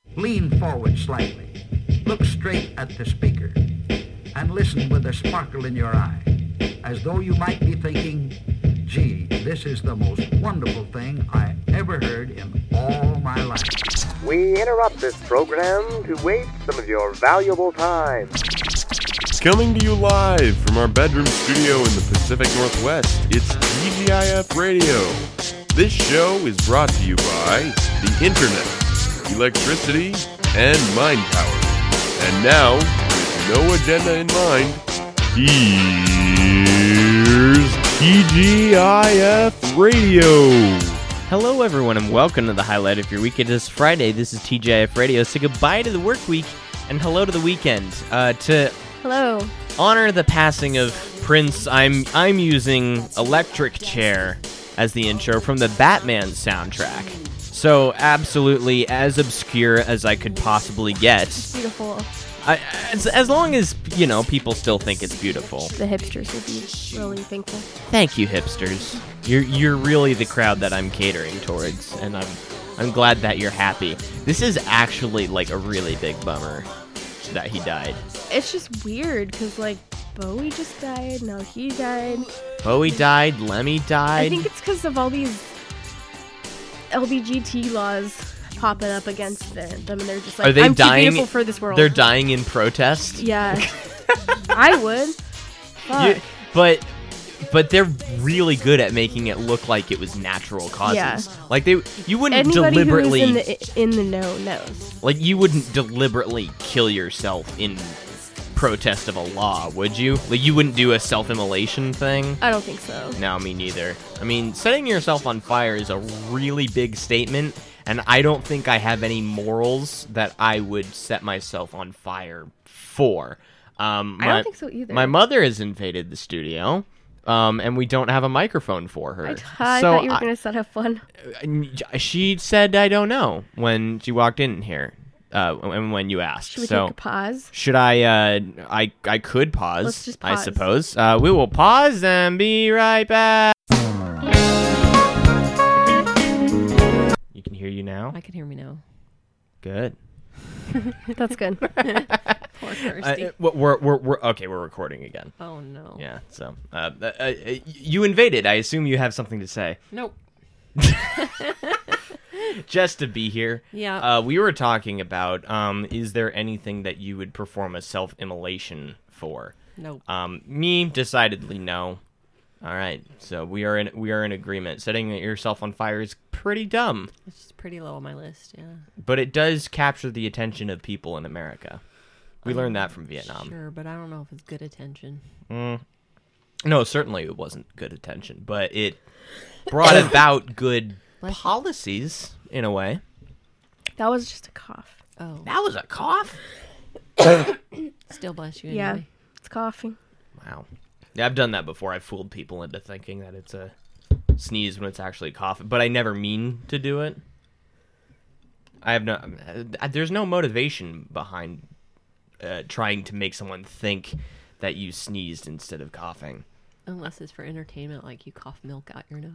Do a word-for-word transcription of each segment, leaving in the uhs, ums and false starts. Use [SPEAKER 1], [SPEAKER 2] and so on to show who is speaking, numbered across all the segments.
[SPEAKER 1] Lean forward slightly, look straight at the speaker, and listen with a sparkle in your eye, as though you might be thinking, gee, this is the most wonderful thing I ever heard in all my life.
[SPEAKER 2] We interrupt this program to waste some of your valuable time.
[SPEAKER 3] Coming to you live from our bedroom studio in the Pacific Northwest, it's T G I F Radio. This show is brought to you by the Internet, electricity, and mind power. And now, with no agenda in mind, here's T G I F Radio.
[SPEAKER 4] Hello, everyone, and welcome to the highlight of your week. It is Friday. This is T G I F Radio. Say goodbye to the work week and hello to the weekend. Uh, to
[SPEAKER 5] hello.
[SPEAKER 4] honor the passing of Prince, I'm I'm using Electric Chair as the intro from the Batman soundtrack. So absolutely as obscure as I could possibly get.
[SPEAKER 5] Beautiful.
[SPEAKER 4] I, as, as long as, you know, people still think it's beautiful.
[SPEAKER 5] The hipsters would be really thankful.
[SPEAKER 4] Thank you, hipsters. You're you're really the crowd that I'm catering towards, and I'm I'm glad that you're happy. This is actually like a really big bummer that he died.
[SPEAKER 5] It's just weird because like Bowie just died, now he died.
[SPEAKER 4] Bowie died, Lemmy died.
[SPEAKER 5] I think it's because of all these L G B T laws popping up against them, and they're just like,
[SPEAKER 4] Are they
[SPEAKER 5] I'm
[SPEAKER 4] dying?
[SPEAKER 5] too beautiful for this world.
[SPEAKER 4] They're dying in protest.
[SPEAKER 5] Yeah, I would. Fuck.
[SPEAKER 4] You, but but they're really good at making it look like it was natural causes.
[SPEAKER 5] Yeah.
[SPEAKER 4] Like they, you wouldn't
[SPEAKER 5] Anybody
[SPEAKER 4] deliberately
[SPEAKER 5] who's in the, in the know knows.
[SPEAKER 4] like you wouldn't deliberately kill yourself in protest of a law, would you? Like you wouldn't do a self-immolation thing?
[SPEAKER 5] I don't think so.
[SPEAKER 4] No, me neither. I mean, setting yourself on fire is a really big statement, and I don't think I have any morals that I would set myself on fire for. Um, my,
[SPEAKER 5] I don't think so either.
[SPEAKER 4] My mother has invaded the studio, um, and we don't have a microphone for her.
[SPEAKER 5] I, t- I
[SPEAKER 4] so
[SPEAKER 5] thought you were
[SPEAKER 4] I-
[SPEAKER 5] going to set up one.
[SPEAKER 4] She said, I don't know, when she walked in here, uh, and when you asked.
[SPEAKER 5] Should we
[SPEAKER 4] so
[SPEAKER 5] take a pause?
[SPEAKER 4] Should I, uh, I, I could pause,
[SPEAKER 5] Let's just
[SPEAKER 4] I
[SPEAKER 5] pause.
[SPEAKER 4] suppose. Uh, we will pause and be right back. You can hear you now?
[SPEAKER 6] I can hear me now.
[SPEAKER 4] Good.
[SPEAKER 5] That's good.
[SPEAKER 6] Poor Kirsty.
[SPEAKER 4] Uh, we're, we're, we're, okay, we're recording again.
[SPEAKER 6] oh, no.
[SPEAKER 4] Yeah, so, uh, uh, uh, you invaded. I assume you have something to say.
[SPEAKER 6] Nope.
[SPEAKER 4] Just to be here.
[SPEAKER 6] Yeah.
[SPEAKER 4] Uh, we were talking about, um, is there anything that you would perform a self-immolation for?
[SPEAKER 6] Nope.
[SPEAKER 4] Um, me, decidedly no. All right, so we are in we are in agreement. Setting yourself on fire is pretty dumb,
[SPEAKER 6] It's just pretty low on my list, yeah.
[SPEAKER 4] but it does capture the attention of people in America. We learned that from Vietnam.
[SPEAKER 6] Sure, but I don't know if it's good attention.
[SPEAKER 4] Mm. No, certainly it wasn't good attention, but it brought about good
[SPEAKER 6] Bless you.
[SPEAKER 4] policies in a way.
[SPEAKER 5] That was just a cough.
[SPEAKER 6] Oh.
[SPEAKER 4] That was a cough?
[SPEAKER 6] Still bless you
[SPEAKER 5] Yeah,
[SPEAKER 6] anyway.
[SPEAKER 5] it's coughing.
[SPEAKER 4] Wow. Yeah, I've done that before. I've fooled people into thinking that it's a sneeze when it's actually a cough, but I never mean to do it. I have no... uh, There's no motivation behind uh, trying to make someone think that you sneezed instead of coughing.
[SPEAKER 6] Unless it's for entertainment, like you cough milk out your nose.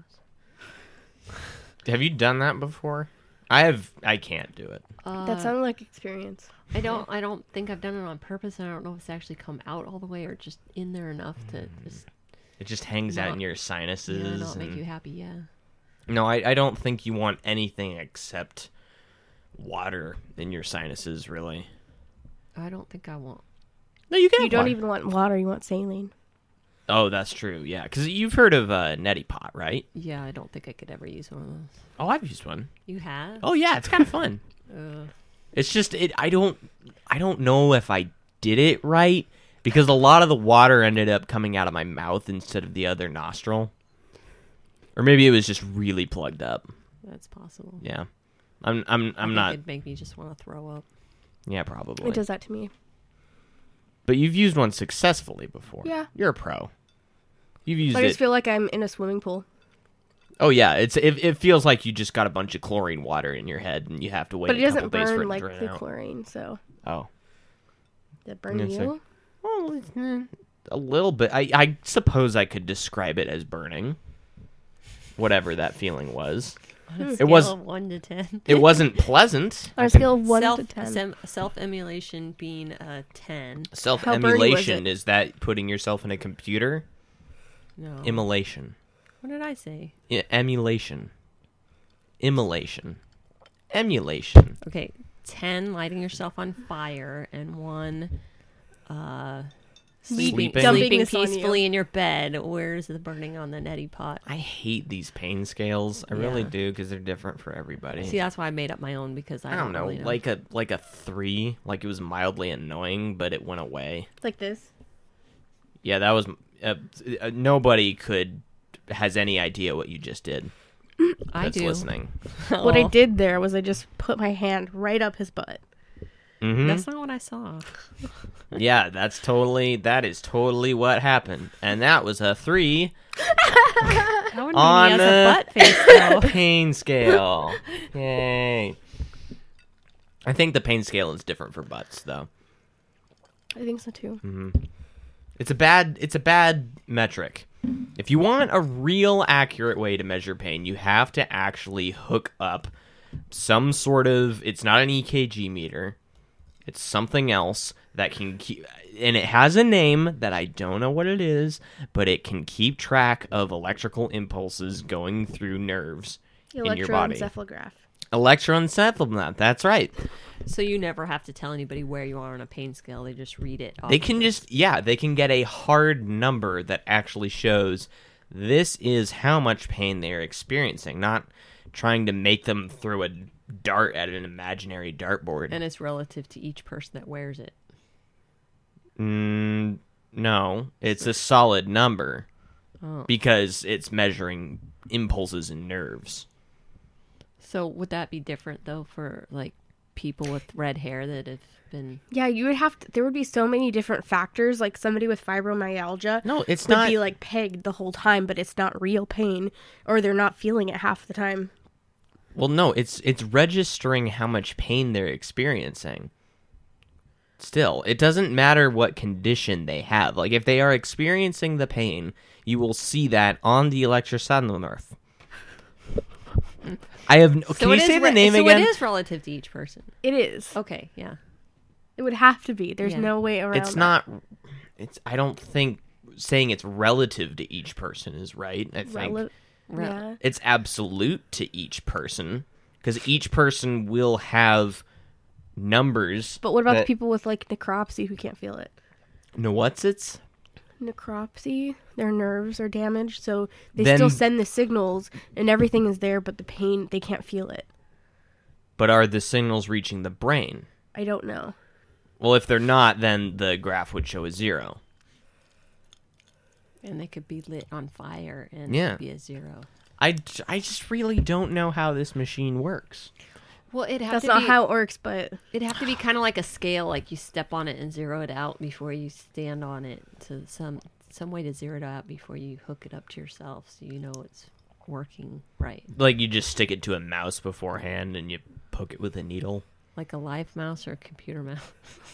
[SPEAKER 4] Have you done that before? I have... I can't do it.
[SPEAKER 6] Uh,
[SPEAKER 5] That sounded like experience.
[SPEAKER 6] I don't I don't think I've done it on purpose, and I don't know if it's actually come out all the way or just in there enough to just
[SPEAKER 4] It just hangs out
[SPEAKER 6] Not-
[SPEAKER 4] in your sinuses.
[SPEAKER 6] yeah, not make
[SPEAKER 4] and-
[SPEAKER 6] you happy, yeah.
[SPEAKER 4] No, I, I don't think you want anything except water in your sinuses, really.
[SPEAKER 6] I don't think I want.
[SPEAKER 4] No, you can
[SPEAKER 5] You
[SPEAKER 4] have
[SPEAKER 5] don't
[SPEAKER 4] water.
[SPEAKER 5] even want water, you want saline.
[SPEAKER 4] Oh, that's true, yeah. Because you've heard of uh, Neti Pot, right?
[SPEAKER 6] Yeah, I don't think I could ever use one of those.
[SPEAKER 4] Oh, I've used one.
[SPEAKER 6] You have?
[SPEAKER 4] Oh, yeah, it's kind of fun.
[SPEAKER 6] Uh,
[SPEAKER 4] It's just, it. I don't I don't know if I did it right, because a lot of the water ended up coming out of my mouth instead of the other nostril. Or maybe it was just really plugged up.
[SPEAKER 6] that's possible.
[SPEAKER 4] Yeah. I'm I'm
[SPEAKER 6] I
[SPEAKER 4] I'm
[SPEAKER 6] think
[SPEAKER 4] not...
[SPEAKER 6] It'd make me just want to throw up.
[SPEAKER 4] Yeah, probably.
[SPEAKER 5] It does that to me.
[SPEAKER 4] But you've used one successfully before.
[SPEAKER 5] Yeah.
[SPEAKER 4] You're a pro. You've used
[SPEAKER 5] I
[SPEAKER 4] it.
[SPEAKER 5] just feel like I'm in a swimming pool.
[SPEAKER 4] Oh yeah, it's it, it feels like you just got a bunch of chlorine water in your head and you have to wait
[SPEAKER 5] But it
[SPEAKER 4] a couple
[SPEAKER 5] doesn't
[SPEAKER 4] days for
[SPEAKER 5] burn
[SPEAKER 4] it
[SPEAKER 5] like
[SPEAKER 4] to drain
[SPEAKER 5] the
[SPEAKER 4] out.
[SPEAKER 5] chlorine, so.
[SPEAKER 4] Oh.
[SPEAKER 5] Did it burn
[SPEAKER 4] Yes, sir.
[SPEAKER 5] you?
[SPEAKER 4] Well, it's, eh, a little bit. I I suppose I could describe it as burning. Whatever that feeling was.
[SPEAKER 6] On a
[SPEAKER 4] It
[SPEAKER 6] scale
[SPEAKER 4] was-
[SPEAKER 6] of one to ten.
[SPEAKER 4] It wasn't pleasant.
[SPEAKER 5] On a scale of one
[SPEAKER 6] self,
[SPEAKER 5] to ten.
[SPEAKER 6] sem- self-emulation being a ten.
[SPEAKER 4] Self-emulation, is that putting yourself in a computer?
[SPEAKER 6] No.
[SPEAKER 4] Immolation.
[SPEAKER 6] What did I say?
[SPEAKER 4] I- emulation. Immolation. Emulation.
[SPEAKER 6] Okay, ten lighting yourself on fire, and one uh,
[SPEAKER 5] Me
[SPEAKER 4] Sleeping.
[SPEAKER 5] dumping
[SPEAKER 6] sleeping
[SPEAKER 5] this on you.
[SPEAKER 6] peacefully in your bed. Where's the burning on the neti pot?
[SPEAKER 4] I hate these pain scales. I really
[SPEAKER 6] Yeah.
[SPEAKER 4] do because they're different for everybody.
[SPEAKER 6] See, that's why I made up my own because I,
[SPEAKER 4] I don't know,
[SPEAKER 6] really know.
[SPEAKER 4] like a like a three, like it was mildly annoying, but it went away.
[SPEAKER 5] It's like this.
[SPEAKER 4] Yeah, that was uh, uh, nobody could has any idea what you just did.
[SPEAKER 6] I
[SPEAKER 4] That's
[SPEAKER 6] do.
[SPEAKER 4] listening.
[SPEAKER 5] What I
[SPEAKER 6] Oh,
[SPEAKER 5] did there was I just put my hand right up his butt.
[SPEAKER 4] hmm
[SPEAKER 6] That's not what I saw.
[SPEAKER 4] Yeah, that's totally that is totally what happened, and that was a three
[SPEAKER 6] How would
[SPEAKER 4] on
[SPEAKER 6] he has
[SPEAKER 4] the
[SPEAKER 6] a butt face though?
[SPEAKER 4] pain scale. Yay! I think the pain scale is different for butts, though.
[SPEAKER 5] I think so too.
[SPEAKER 4] It's a bad it's a bad metric. If you want a real accurate way to measure pain, you have to actually hook up some sort of it's not an E K G meter. It's something else that can keep and it has a name that I don't know what it is, but it can keep track of electrical impulses going through nerves in your body.
[SPEAKER 5] Electroencephalograph.
[SPEAKER 4] Electroencephalograph, that's right.
[SPEAKER 6] So you never have to tell anybody where you are on a pain scale. They just read it. Off
[SPEAKER 4] They
[SPEAKER 6] of
[SPEAKER 4] can
[SPEAKER 6] it.
[SPEAKER 4] just, yeah, they can get a hard number that actually shows this is how much pain they're experiencing, not trying to make them throw a dart at an imaginary dartboard.
[SPEAKER 6] And it's relative to each person that wears it.
[SPEAKER 4] Mm, no, it's a solid number
[SPEAKER 6] Oh.
[SPEAKER 4] because it's measuring impulses and nerves.
[SPEAKER 6] So would that be different though for like people with red hair that have been?
[SPEAKER 5] Yeah, you would have to. There would be so many different factors. Like somebody with fibromyalgia
[SPEAKER 4] No, it's
[SPEAKER 5] would
[SPEAKER 4] not.
[SPEAKER 5] be like pegged the whole time, but it's not real pain, or they're not feeling it half the time.
[SPEAKER 4] Well, no, it's it's registering how much pain they're experiencing. Still, it doesn't matter what condition they have. Like, if they are experiencing the pain, you will see that on the electroencephalograph. I have. No, can
[SPEAKER 6] So
[SPEAKER 4] you
[SPEAKER 6] it is
[SPEAKER 4] say the
[SPEAKER 6] re-
[SPEAKER 4] name
[SPEAKER 6] so
[SPEAKER 4] again?
[SPEAKER 6] it is relative to each person.
[SPEAKER 5] It is.
[SPEAKER 6] Okay, yeah.
[SPEAKER 5] It would have to be. There's
[SPEAKER 6] Yeah.
[SPEAKER 5] no way around.
[SPEAKER 4] It's
[SPEAKER 5] that.
[SPEAKER 4] not. It's. I don't think saying it's relative to each person is right. I think
[SPEAKER 5] Rele-
[SPEAKER 6] Re-
[SPEAKER 5] yeah.
[SPEAKER 4] it's absolute to each person because each person will have numbers.
[SPEAKER 5] But what about
[SPEAKER 4] that,
[SPEAKER 5] the people with like necropsy who can't feel it?
[SPEAKER 4] No, what's it's?
[SPEAKER 5] Necropsy, their nerves are damaged, so they
[SPEAKER 4] Then-
[SPEAKER 5] still send the signals and everything is there, but the pain, they can't feel it.
[SPEAKER 4] But are the signals reaching the brain?
[SPEAKER 5] I don't know.
[SPEAKER 4] Well, if they're not, then the graph would show a zero.
[SPEAKER 6] And they could be lit on fire and
[SPEAKER 4] Yeah.
[SPEAKER 6] be a zero.
[SPEAKER 4] I, I just really don't know how this machine works.
[SPEAKER 6] Well, it have
[SPEAKER 5] That's
[SPEAKER 6] to
[SPEAKER 5] not
[SPEAKER 6] be,
[SPEAKER 5] how it works, but
[SPEAKER 6] it'd have to be kind of like a scale, like you step on it and zero it out before you stand on it. To some some way to zero it out before you hook it up to yourself, so you know it's working right.
[SPEAKER 4] Like you just stick it to a mouse beforehand and you poke it with a needle.
[SPEAKER 6] Like a live mouse or a computer mouse.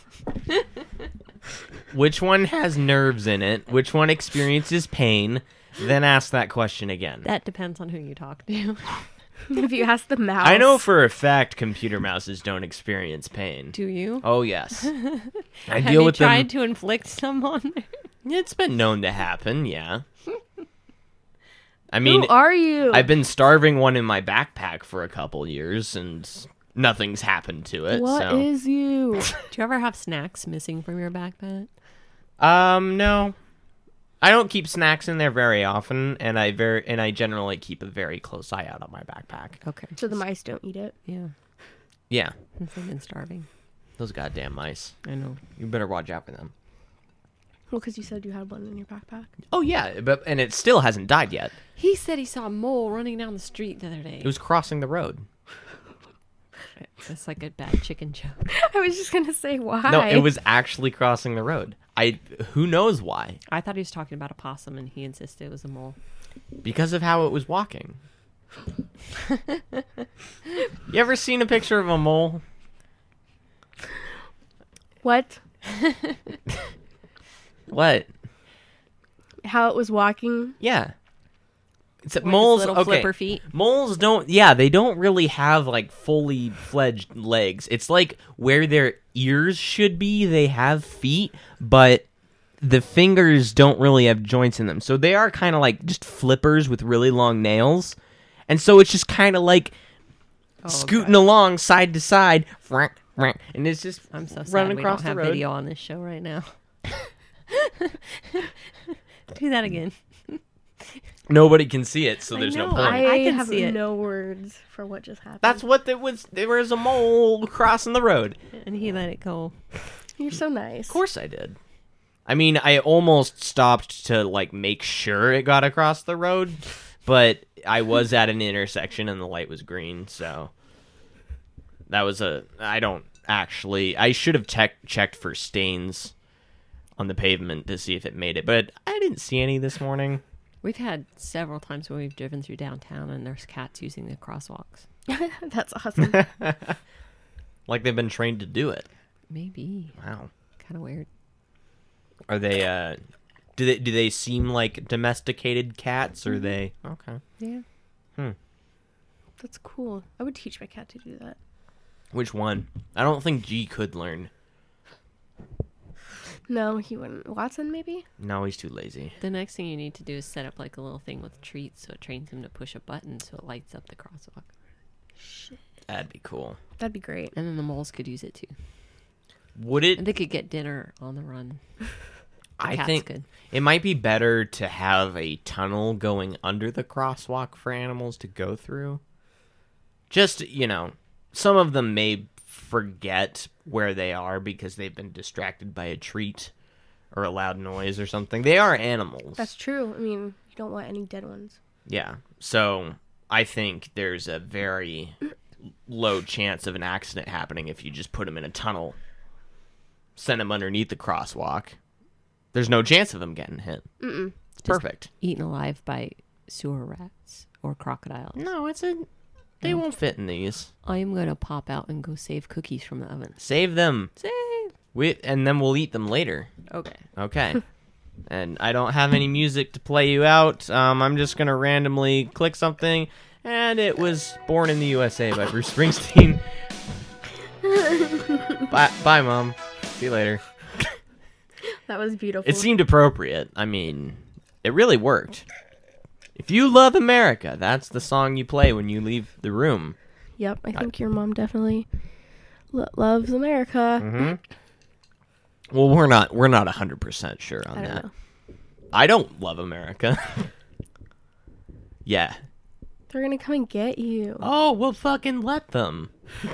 [SPEAKER 4] Which one has nerves in it? Which one experiences pain? Then ask that question again.
[SPEAKER 6] That depends on who you talk to.
[SPEAKER 5] if you ask the mouse,
[SPEAKER 4] I know for a fact computer mouses don't experience pain.
[SPEAKER 6] Do you?
[SPEAKER 4] Oh yes, I
[SPEAKER 6] Have
[SPEAKER 4] deal
[SPEAKER 6] you
[SPEAKER 4] with
[SPEAKER 6] tried
[SPEAKER 4] them.
[SPEAKER 6] to inflict some on there?
[SPEAKER 4] It's been known to happen. Yeah. I mean,
[SPEAKER 5] who are you?
[SPEAKER 4] I've been starving one in my backpack for a couple years, and nothing's happened to it.
[SPEAKER 5] What
[SPEAKER 4] so.
[SPEAKER 5] is you?
[SPEAKER 6] Do you ever have snacks missing from your backpack?
[SPEAKER 4] Um, no. I don't keep snacks in there very often, and I very and I generally keep a very close eye out on my backpack.
[SPEAKER 6] Okay.
[SPEAKER 5] So the mice don't eat it.
[SPEAKER 6] Yeah.
[SPEAKER 4] Yeah,
[SPEAKER 6] Since I've been starving.
[SPEAKER 4] those goddamn mice.
[SPEAKER 6] I know.
[SPEAKER 4] You better watch out for them.
[SPEAKER 5] Well, because you said you had one in your backpack.
[SPEAKER 4] Oh yeah, but and it still hasn't died yet.
[SPEAKER 6] He said he saw a mole running down the street the other day.
[SPEAKER 4] It was crossing the road.
[SPEAKER 6] It's like a bad chicken joke.
[SPEAKER 5] I was just gonna say why.
[SPEAKER 4] No, it was actually crossing the road. I who knows why?
[SPEAKER 6] I thought he was talking about a possum, and he insisted it was a mole.
[SPEAKER 4] Because of how it was walking. You ever seen a picture of a mole?
[SPEAKER 5] What?
[SPEAKER 4] What?
[SPEAKER 5] How it was walking?
[SPEAKER 4] Yeah. It's that
[SPEAKER 6] With his
[SPEAKER 4] moles.
[SPEAKER 6] little
[SPEAKER 4] Okay,
[SPEAKER 6] flipper feet.
[SPEAKER 4] moles don't. Yeah, they don't really have like fully fledged legs. It's like where their ears should be. They have feet, but the fingers don't really have joints in them. So they are kind of like just flippers with really long nails, and so it's just kind of like
[SPEAKER 6] Oh,
[SPEAKER 4] scooting
[SPEAKER 6] God.
[SPEAKER 4] along side to side, and it's just
[SPEAKER 6] I'm so sad
[SPEAKER 4] running
[SPEAKER 6] we
[SPEAKER 4] across
[SPEAKER 6] don't have
[SPEAKER 4] the road.
[SPEAKER 6] video on this show right now. Do that again.
[SPEAKER 4] Nobody can see it, so
[SPEAKER 6] I
[SPEAKER 4] there's no
[SPEAKER 6] know,
[SPEAKER 4] point.
[SPEAKER 5] I,
[SPEAKER 6] I can
[SPEAKER 5] have
[SPEAKER 6] see it.
[SPEAKER 5] no words for what just happened.
[SPEAKER 4] That's what there was. There was a mole crossing the road.
[SPEAKER 6] And he let it go.
[SPEAKER 5] You're so nice.
[SPEAKER 4] Of course I did. I mean, I almost stopped to like make sure it got across the road, but I was at an intersection and the light was green, so that was a. I don't actually. I should have tech checked for stains on the pavement to see if it made it, but I didn't see any this morning.
[SPEAKER 6] We've had several times when we've driven through downtown and there's cats using the crosswalks.
[SPEAKER 5] That's awesome.
[SPEAKER 4] Like they've been trained to do it.
[SPEAKER 6] Maybe.
[SPEAKER 4] Wow.
[SPEAKER 6] Kind of weird.
[SPEAKER 4] Are they? uh Do they? Do they seem like domesticated cats? Or are they? Okay.
[SPEAKER 6] Yeah.
[SPEAKER 5] That's cool. I would teach my cat to do that.
[SPEAKER 4] Which one? I don't think G could learn.
[SPEAKER 5] No, he wouldn't. Watson, maybe?
[SPEAKER 4] No, he's too lazy.
[SPEAKER 6] The next thing you need to do is set up like a little thing with treats so it trains him to push a button so it lights up the crosswalk.
[SPEAKER 4] That'd be cool.
[SPEAKER 5] That'd be great.
[SPEAKER 6] And then the moles could use it too.
[SPEAKER 4] Would
[SPEAKER 6] And
[SPEAKER 4] it?
[SPEAKER 6] they could get dinner on the run. The
[SPEAKER 4] I
[SPEAKER 6] cat's
[SPEAKER 4] think
[SPEAKER 6] good.
[SPEAKER 4] it might be better to have a tunnel going under the crosswalk for animals to go through. Just, you know, some of them may forget where they are because they've been distracted by a treat or a loud noise or something. They are animals.
[SPEAKER 5] That's true. I mean, you don't want any dead ones.
[SPEAKER 4] Yeah. So I think there's a very low chance of an accident happening if you just put them in a tunnel, send them underneath the crosswalk. There's no chance of them getting hit.
[SPEAKER 5] Mm-mm.
[SPEAKER 4] It's perfect.
[SPEAKER 6] Eaten alive by sewer rats or crocodiles.
[SPEAKER 4] No, it's a. They won't fit in these.
[SPEAKER 6] I am going to pop out and go save cookies from the oven.
[SPEAKER 4] Save them.
[SPEAKER 6] Save!
[SPEAKER 4] We and then we'll eat them later.
[SPEAKER 6] Okay.
[SPEAKER 4] Okay. And I don't have any music to play you out. Um, I'm just gonna randomly click something, and it was "Born in the U S A" by Bruce Springsteen. bye, bye, Mom. See you later.
[SPEAKER 5] That was beautiful.
[SPEAKER 4] It seemed appropriate. I mean, it really worked. If you love America, that's the song you play when you leave the room.
[SPEAKER 5] Yep, I think your mom definitely lo- loves America.
[SPEAKER 4] Mm-hmm. Well, we're not we're not one hundred percent sure on
[SPEAKER 5] I don't
[SPEAKER 4] that.
[SPEAKER 5] know.
[SPEAKER 4] I don't love America. Yeah.
[SPEAKER 5] They're gonna come and get you.
[SPEAKER 4] Oh, well, fucking let them.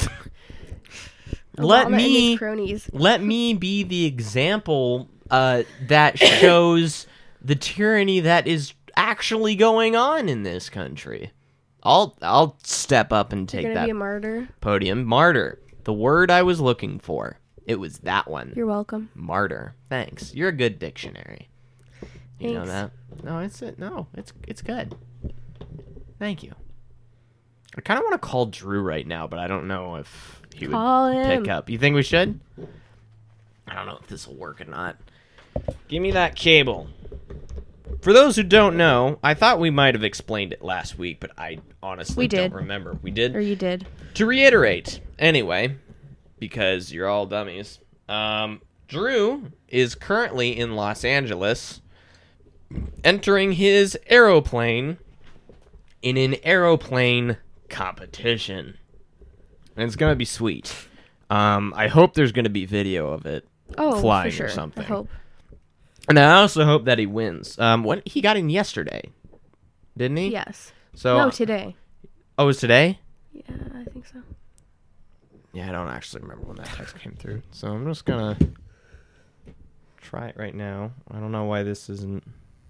[SPEAKER 4] let
[SPEAKER 5] Obama and
[SPEAKER 4] me
[SPEAKER 5] his cronies.
[SPEAKER 4] let me be the example uh, that shows the tyranny that is actually going on in this country. I'll I'll step up and
[SPEAKER 5] You're
[SPEAKER 4] take
[SPEAKER 5] gonna
[SPEAKER 4] that
[SPEAKER 5] be a martyr.
[SPEAKER 4] podium. Martyr, the word I was looking for. It was that one.
[SPEAKER 5] You're welcome.
[SPEAKER 4] Martyr. Thanks. You're a good dictionary. You know
[SPEAKER 5] Thanks.
[SPEAKER 4] that? No, it's it. No, it's it's good. Thank you. I kind of want to call Drew right now, but I don't know if he
[SPEAKER 5] Call
[SPEAKER 4] would
[SPEAKER 5] him.
[SPEAKER 4] pick up. You think we should? I don't know if this will work or not. Give me that cable. For those who don't know, I thought we might have explained it last week, but I honestly
[SPEAKER 5] We
[SPEAKER 4] don't
[SPEAKER 5] did.
[SPEAKER 4] remember. We did?
[SPEAKER 5] Or you did.
[SPEAKER 4] To reiterate, anyway, because you're all dummies, um, Drew is currently in Los Angeles entering his aeroplane in an aeroplane competition. And it's going to be sweet. Um, I hope there's going to be video of it
[SPEAKER 5] Oh,
[SPEAKER 4] flying
[SPEAKER 5] for sure.
[SPEAKER 4] or something.
[SPEAKER 5] I hope.
[SPEAKER 4] And I also hope that he wins. Um, when he got in yesterday, didn't he?
[SPEAKER 5] Yes.
[SPEAKER 4] So,
[SPEAKER 5] no, today.
[SPEAKER 4] oh, it was today?
[SPEAKER 5] Yeah, I think so.
[SPEAKER 4] Yeah, I don't actually remember when that text came through. So I'm just gonna try it right now. I don't know why this isn't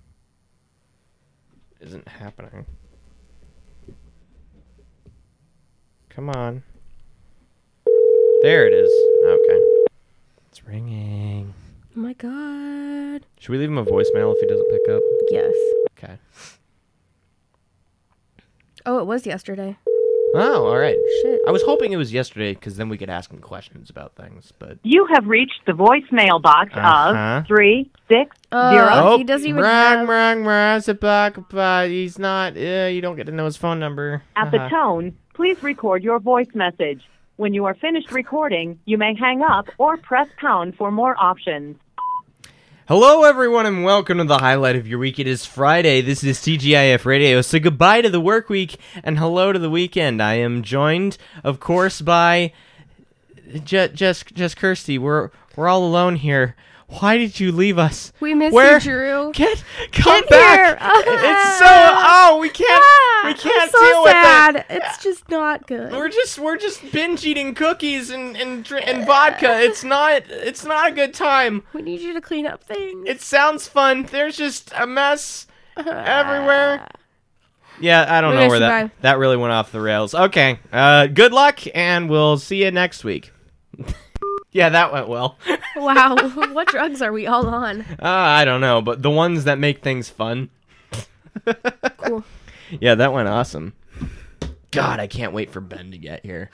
[SPEAKER 4] isn't happening. Come on. There it is. Okay. It's ringing.
[SPEAKER 5] Oh my god.
[SPEAKER 4] Should we leave him a voicemail if he doesn't pick up?
[SPEAKER 5] Yes.
[SPEAKER 4] Okay.
[SPEAKER 5] Oh, it was yesterday.
[SPEAKER 4] Oh, all right.
[SPEAKER 5] Shit.
[SPEAKER 4] I was hoping it was yesterday because then we could ask him questions about things, but...
[SPEAKER 7] You have reached the voicemail box
[SPEAKER 4] Uh-huh.
[SPEAKER 7] of three six
[SPEAKER 5] Uh,
[SPEAKER 7] zero.
[SPEAKER 5] Oh, he doesn't even
[SPEAKER 4] rang,
[SPEAKER 5] have-
[SPEAKER 4] rang, rang, sit back, but he's not... Uh, you don't get to know his phone number.
[SPEAKER 7] At the
[SPEAKER 4] Uh-huh.
[SPEAKER 7] tone, please record your voice message. When you are finished recording, you may hang up or press pound for more options.
[SPEAKER 4] Hello, everyone, and welcome to the highlight of your week. It is Friday. This is T G I F Radio. So goodbye to the work week and hello to the weekend. I am joined, of course, by just just just Kirsty. We're we're all alone here. Why did you leave us?
[SPEAKER 5] We miss
[SPEAKER 4] Where?
[SPEAKER 5] you, Drew.
[SPEAKER 4] Get come
[SPEAKER 5] Get
[SPEAKER 4] back.
[SPEAKER 5] here.
[SPEAKER 4] It's so oh we can't
[SPEAKER 5] Ah,
[SPEAKER 4] we can't
[SPEAKER 5] I'm so
[SPEAKER 4] deal
[SPEAKER 5] sad.
[SPEAKER 4] with it.
[SPEAKER 5] It's just not good.
[SPEAKER 4] We're just we're just binge eating cookies and and, dr- and vodka. It's not it's not a good time.
[SPEAKER 5] We need you to clean up things.
[SPEAKER 4] It sounds fun. There's just a mess everywhere. Yeah, I don't
[SPEAKER 5] We
[SPEAKER 4] know
[SPEAKER 5] miss
[SPEAKER 4] where
[SPEAKER 5] you,
[SPEAKER 4] that
[SPEAKER 5] bye.
[SPEAKER 4] that really went off the rails. Okay, uh, good luck, and we'll see you next week. Yeah, that went well.
[SPEAKER 5] Wow, what drugs are we all on?
[SPEAKER 4] Uh, I don't know, but the ones that make things fun.
[SPEAKER 5] Cool.
[SPEAKER 4] Yeah, that went awesome. God, I can't wait for Ben to get here.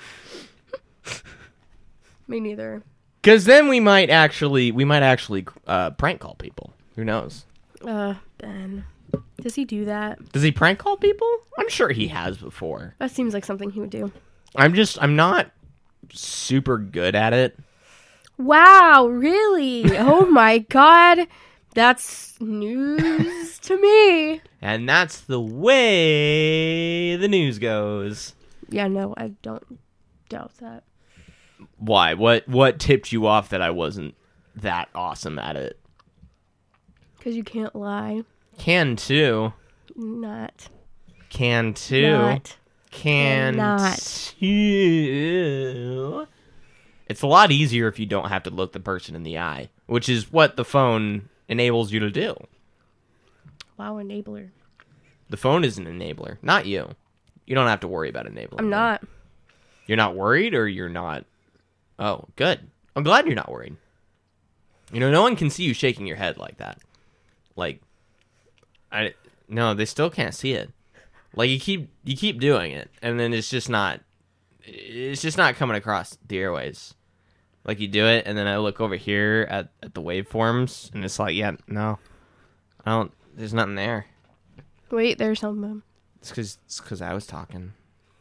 [SPEAKER 5] Me neither.
[SPEAKER 4] Because then we might actually we might actually uh, prank call people. Who knows?
[SPEAKER 5] Uh, Ben. Does he do that?
[SPEAKER 4] Does he prank call people? I'm sure he has before.
[SPEAKER 5] That seems like something he would do.
[SPEAKER 4] I'm just I'm not super good at it.
[SPEAKER 5] Wow, really? Oh my god. That's news to me.
[SPEAKER 4] And that's the way the news goes.
[SPEAKER 5] Yeah, no, I don't doubt that.
[SPEAKER 4] Why? What what tipped you off that I wasn't that awesome at it?
[SPEAKER 5] Because you can't lie.
[SPEAKER 4] Can too.
[SPEAKER 5] Not.
[SPEAKER 4] Can too.
[SPEAKER 5] Not.
[SPEAKER 4] Can
[SPEAKER 5] Cannot.
[SPEAKER 4] too. It's a lot easier if you don't have to look the person in the eye, which is what the phone enables you to do.
[SPEAKER 5] Wow, enabler.
[SPEAKER 4] The phone is an enabler, not you. You don't have to worry about enabling.
[SPEAKER 5] I'm
[SPEAKER 4] me.
[SPEAKER 5] not.
[SPEAKER 4] You're not worried, or you're not... Oh, good. I'm glad you're not worried. You know, no one can see you shaking your head like that. Like, I... No, they still can't see it. Like, you keep you keep doing it, and then it's just not... It's just not coming across the airways. Like, you do it, and then I look over here at, at the waveforms, and it's like, yeah, no. I don't... There's nothing there.
[SPEAKER 5] Wait, there's something.
[SPEAKER 4] It's because it's 'cause I was talking.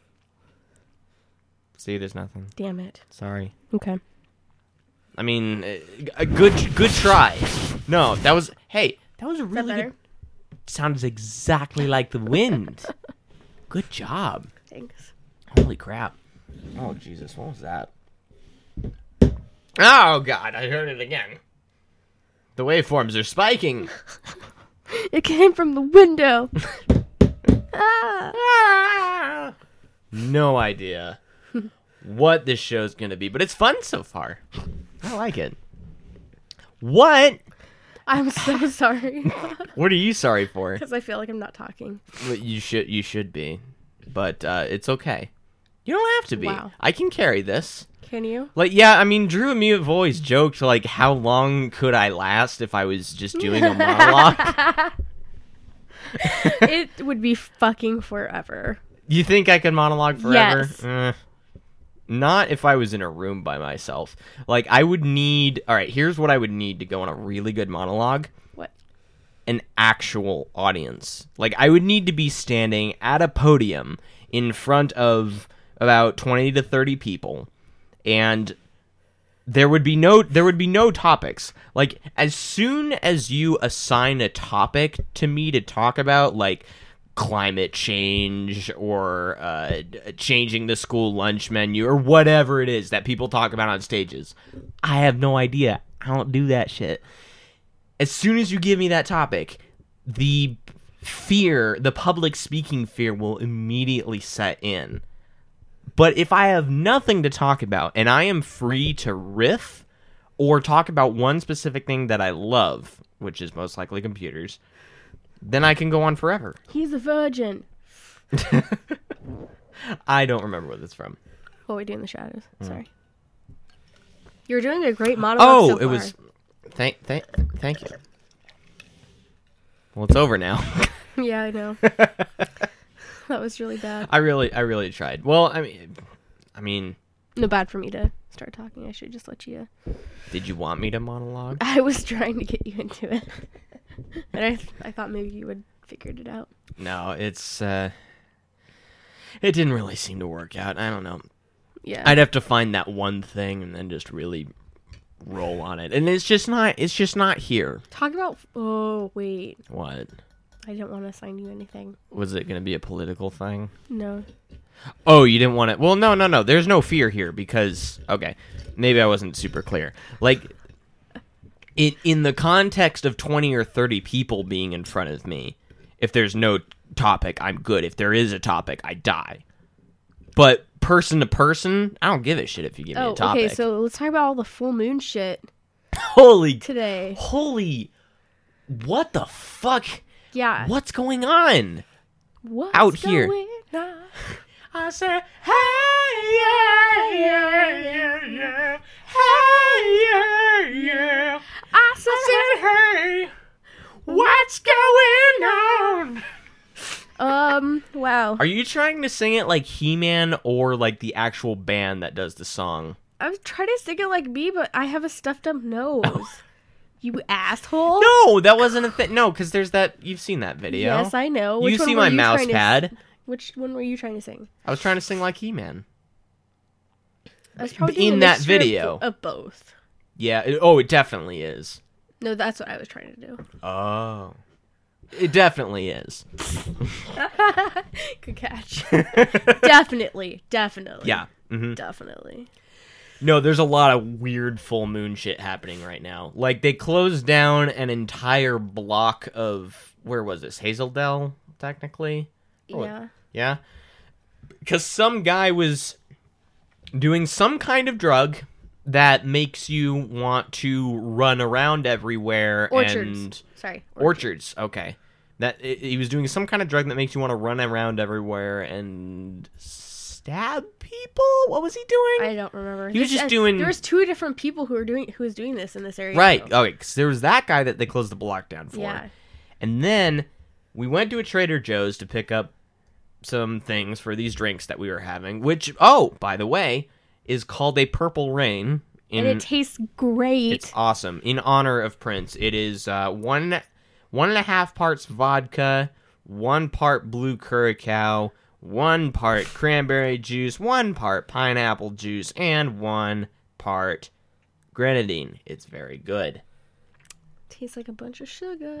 [SPEAKER 4] See, there's nothing.
[SPEAKER 5] Damn it.
[SPEAKER 4] Sorry.
[SPEAKER 5] Okay.
[SPEAKER 4] I mean, a good good try. No, that was... Hey, that was a
[SPEAKER 5] Is that
[SPEAKER 4] really
[SPEAKER 5] better?
[SPEAKER 4] good... Sounds exactly like the wind. Good job.
[SPEAKER 5] Thanks.
[SPEAKER 4] Holy crap. Oh, Jesus, what was that? Oh, God, I heard it again. The waveforms are spiking.
[SPEAKER 5] It came from the window. Ah.
[SPEAKER 4] Ah! No idea what this show's gonna be, but it's fun so far. I like it. What?
[SPEAKER 5] I'm so sorry.
[SPEAKER 4] What are you sorry for?
[SPEAKER 5] Because I feel like I'm not talking.
[SPEAKER 4] Well, You should you should be, but uh, it's okay. You don't have to be.
[SPEAKER 5] Wow.
[SPEAKER 4] I can carry this.
[SPEAKER 5] Can you?
[SPEAKER 4] Like, yeah, I mean, Drew and me have always joked, like, how long could I last if I was just doing a monologue?
[SPEAKER 5] It would be fucking forever.
[SPEAKER 4] You think I could monologue forever?
[SPEAKER 5] Yes.
[SPEAKER 4] Eh. Not if I was in a room by myself. Like, I would need... All right, here's what I would need to go on a really good monologue.
[SPEAKER 5] What?
[SPEAKER 4] An actual audience. Like, I would need to be standing at a podium in front of about twenty to thirty people, and there would be no there would be no topics. Like, as soon as you assign a topic to me to talk about, like climate change or uh, changing the school lunch menu or whatever it is that people talk about on stages, I have no idea. I don't do that shit. As soon as you give me that topic, the fear, the public speaking fear will immediately set in. But if I have nothing to talk about and I am free to riff or talk about one specific thing that I love, which is most likely computers, then I can go on forever.
[SPEAKER 5] He's a virgin.
[SPEAKER 4] I don't remember what it's from.
[SPEAKER 5] What we do in the shadows. Sorry. You were doing a great monologue
[SPEAKER 4] Oh,
[SPEAKER 5] so
[SPEAKER 4] it
[SPEAKER 5] far.
[SPEAKER 4] was... Thank, thank, thank you. Well, it's over now.
[SPEAKER 5] Yeah, I know. That was really bad.
[SPEAKER 4] I really, I really tried. Well, I mean, I mean,
[SPEAKER 5] No, bad for me to start talking. I should just let you.
[SPEAKER 4] did you want me to monologue?
[SPEAKER 5] I was trying to get you into it, and I, I thought maybe you would figured it out.
[SPEAKER 4] No, it's, uh, it didn't really seem to work out. I don't know.
[SPEAKER 5] Yeah.
[SPEAKER 4] I'd have to find that one thing and then just really roll on it. And it's just not, it's just not here.
[SPEAKER 5] Talk about. Oh wait,
[SPEAKER 4] What?
[SPEAKER 5] I didn't want to assign you anything.
[SPEAKER 4] Was it going to be a political thing?
[SPEAKER 5] No.
[SPEAKER 4] Oh, you didn't want it. Well, no, no, no. There's no fear here because, okay, maybe I wasn't super clear. Like, in, in the context of twenty or thirty people being in front of me, if there's no topic, I'm good. If there is a topic, I die. But person to person, I don't give a shit if you give me
[SPEAKER 5] Oh,
[SPEAKER 4] a topic.
[SPEAKER 5] okay. So let's talk about all the full moon shit
[SPEAKER 4] Holy,
[SPEAKER 5] today.
[SPEAKER 4] holy, what the fuck?
[SPEAKER 5] Yeah.
[SPEAKER 4] What's going on?
[SPEAKER 5] What's
[SPEAKER 4] out here?
[SPEAKER 5] going on?
[SPEAKER 4] I said, hey, yeah, yeah, yeah, yeah. Hey, yeah, yeah.
[SPEAKER 5] I said,
[SPEAKER 4] hey, what's going on?
[SPEAKER 5] um. Wow.
[SPEAKER 4] Are you trying to sing it like He-Man or like the actual band that does the song?
[SPEAKER 5] I was trying to sing it like me, but I have a stuffed up nose. You asshole.
[SPEAKER 4] No, that wasn't a thing. No, because there's that. You've seen that video.
[SPEAKER 5] Yes, I know.
[SPEAKER 4] You
[SPEAKER 5] Which one
[SPEAKER 4] see
[SPEAKER 5] were
[SPEAKER 4] my
[SPEAKER 5] you
[SPEAKER 4] mouse
[SPEAKER 5] trying to-
[SPEAKER 4] pad.
[SPEAKER 5] Which one were you trying to sing?
[SPEAKER 4] I was trying to sing like He-Man.
[SPEAKER 5] I was probably
[SPEAKER 4] In
[SPEAKER 5] doing a
[SPEAKER 4] that
[SPEAKER 5] mixture of
[SPEAKER 4] video.
[SPEAKER 5] bo- of both.
[SPEAKER 4] Yeah. It, oh, it definitely is.
[SPEAKER 5] No, that's what I was trying to do.
[SPEAKER 4] Oh. It definitely is.
[SPEAKER 5] Good catch. Definitely, definitely.
[SPEAKER 4] Yeah. hmm
[SPEAKER 5] Definitely.
[SPEAKER 4] No, there's a lot of weird full moon shit happening right now. Like, they closed down an entire block of, where was this? Hazeldale, technically? Oh,
[SPEAKER 5] Yeah.
[SPEAKER 4] Yeah? Because some guy was doing some kind of drug that makes you want to run around everywhere.
[SPEAKER 5] Orchards.
[SPEAKER 4] And
[SPEAKER 5] Sorry.
[SPEAKER 4] Orchards, okay. That i- he was doing some kind of drug that makes you want to run around everywhere and stab people? What was he doing?
[SPEAKER 5] I don't remember.
[SPEAKER 4] He was
[SPEAKER 5] This-
[SPEAKER 4] just
[SPEAKER 5] uh,
[SPEAKER 4] doing-
[SPEAKER 5] There was two different people who were doing who was doing this in this area.
[SPEAKER 4] Right.
[SPEAKER 5] though.
[SPEAKER 4] Okay, because there was that guy that they closed the block down for.
[SPEAKER 5] Yeah.
[SPEAKER 4] And then we went to a Trader Joe's to pick up some things for these drinks that we were having, which, oh, by the way, is called a Purple Rain. In,
[SPEAKER 5] And it tastes great.
[SPEAKER 4] It's awesome. In honor of Prince. It is uh, one, one and a half parts vodka, one part blue curacao, one part cranberry juice, one part pineapple juice, and one part grenadine. It's very good.
[SPEAKER 5] Tastes like a bunch of sugar.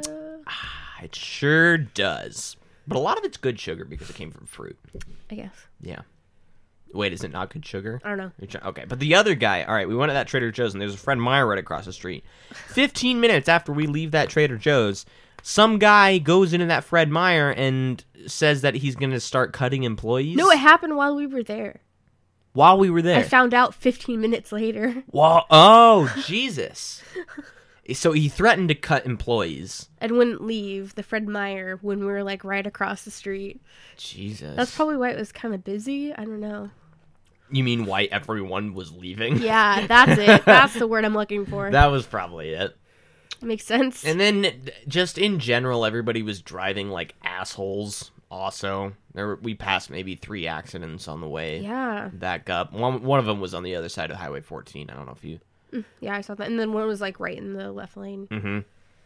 [SPEAKER 4] It sure does. But a lot of it's good sugar because it came from fruit.
[SPEAKER 5] I guess.
[SPEAKER 4] Yeah. Wait, is it not good sugar?
[SPEAKER 5] I don't know.
[SPEAKER 4] You're try- Okay, but the other guy, all right, we went to that Trader Joe's, and there's a Fred Meyer right across the street. Fifteen minutes after we leave that Trader Joe's, some guy goes into that Fred Meyer and says that he's going to start cutting employees.
[SPEAKER 5] No, it happened while we were there.
[SPEAKER 4] While we were there.
[SPEAKER 5] I found out fifteen minutes later.
[SPEAKER 4] Wow. Oh, Jesus. So he threatened to cut employees.
[SPEAKER 5] And wouldn't leave the Fred Meyer when we were like right across the street.
[SPEAKER 4] Jesus.
[SPEAKER 5] That's probably why it was kind of busy. I don't know.
[SPEAKER 4] You mean why everyone was leaving?
[SPEAKER 5] Yeah, that's it. That's the word I'm looking for.
[SPEAKER 4] That was probably it.
[SPEAKER 5] Makes sense.
[SPEAKER 4] And then, just in general, everybody was driving like assholes. Also, there were, we passed maybe three accidents on the way
[SPEAKER 5] yeah.
[SPEAKER 4] back up. One one of them was on the other side of Highway fourteen. I don't know if you.
[SPEAKER 5] Yeah, I saw that. And then one was like right in the left lane.
[SPEAKER 4] Mm-hmm.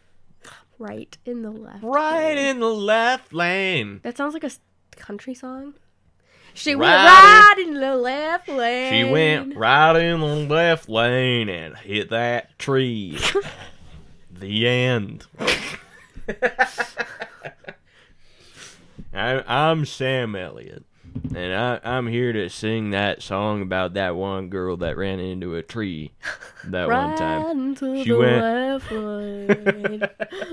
[SPEAKER 5] Right in the left.
[SPEAKER 4] Right
[SPEAKER 5] lane.
[SPEAKER 4] in the left lane.
[SPEAKER 5] That sounds like a s- country song. She
[SPEAKER 4] Right
[SPEAKER 5] went right in the left lane.
[SPEAKER 4] She went right in the left lane and hit that tree. The end. I, I'm Sam Elliott, and I, I'm here to sing that song about that one girl that ran into a tree that
[SPEAKER 5] right
[SPEAKER 4] one time.
[SPEAKER 5] into
[SPEAKER 4] She
[SPEAKER 5] the
[SPEAKER 4] went-
[SPEAKER 5] left lane.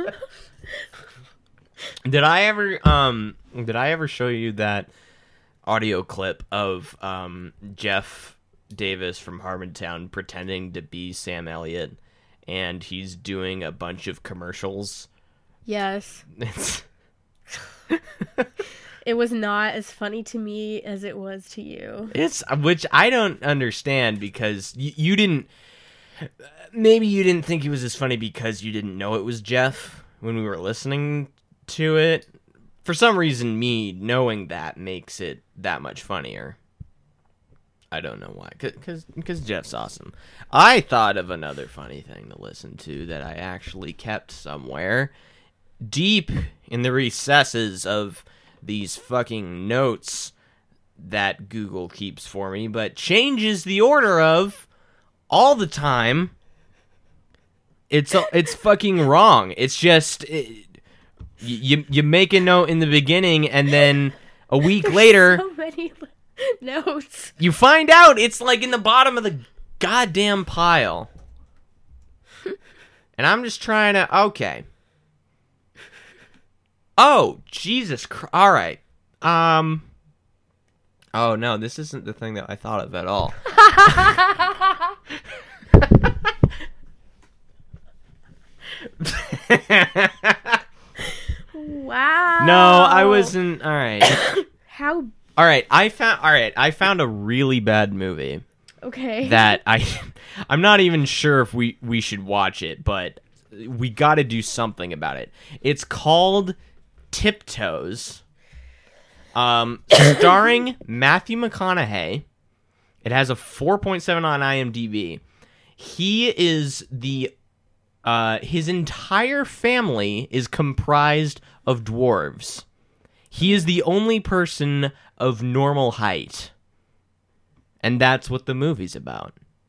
[SPEAKER 4] Did I ever um did I ever show you that audio clip of um Jeff Davis from Harmontown pretending to be Sam Elliott, and he's doing a bunch of commercials?
[SPEAKER 5] Yes.
[SPEAKER 4] It's
[SPEAKER 5] It was not as funny to me as it was to you.
[SPEAKER 4] It's which I don't understand because you, you didn't. Maybe you didn't think it was as funny because you didn't know it was Jeff when we were listening to it. for some reason, me knowing that makes it that much funnier. I don't know why, because because Jeff's awesome. I thought of another funny thing to listen to that I actually kept somewhere deep in the recesses of these fucking notes that Google keeps for me, but changes the order of all the time. It's it's fucking wrong. It's just it, you you make a note in the beginning and then a week
[SPEAKER 5] There's
[SPEAKER 4] later.
[SPEAKER 5] So many notes.
[SPEAKER 4] You find out it's like in the bottom of the goddamn pile. And I'm just trying to... Okay. Oh, Jesus Christ. All right. Um... Oh, no, this isn't the thing that I thought of at all.
[SPEAKER 5] Wow.
[SPEAKER 4] No, I wasn't... All right.
[SPEAKER 5] How...
[SPEAKER 4] All right, I found all right, I found a really bad movie.
[SPEAKER 5] Okay.
[SPEAKER 4] That I I'm not even sure if we we should watch it, but we got to do something about it. It's called Tiptoes. Um starring Matthew McConaughey. It has a four point seven on IMDb. He is the uh his entire family is comprised of dwarves. He is the only person of normal height. And that's what the movie's about.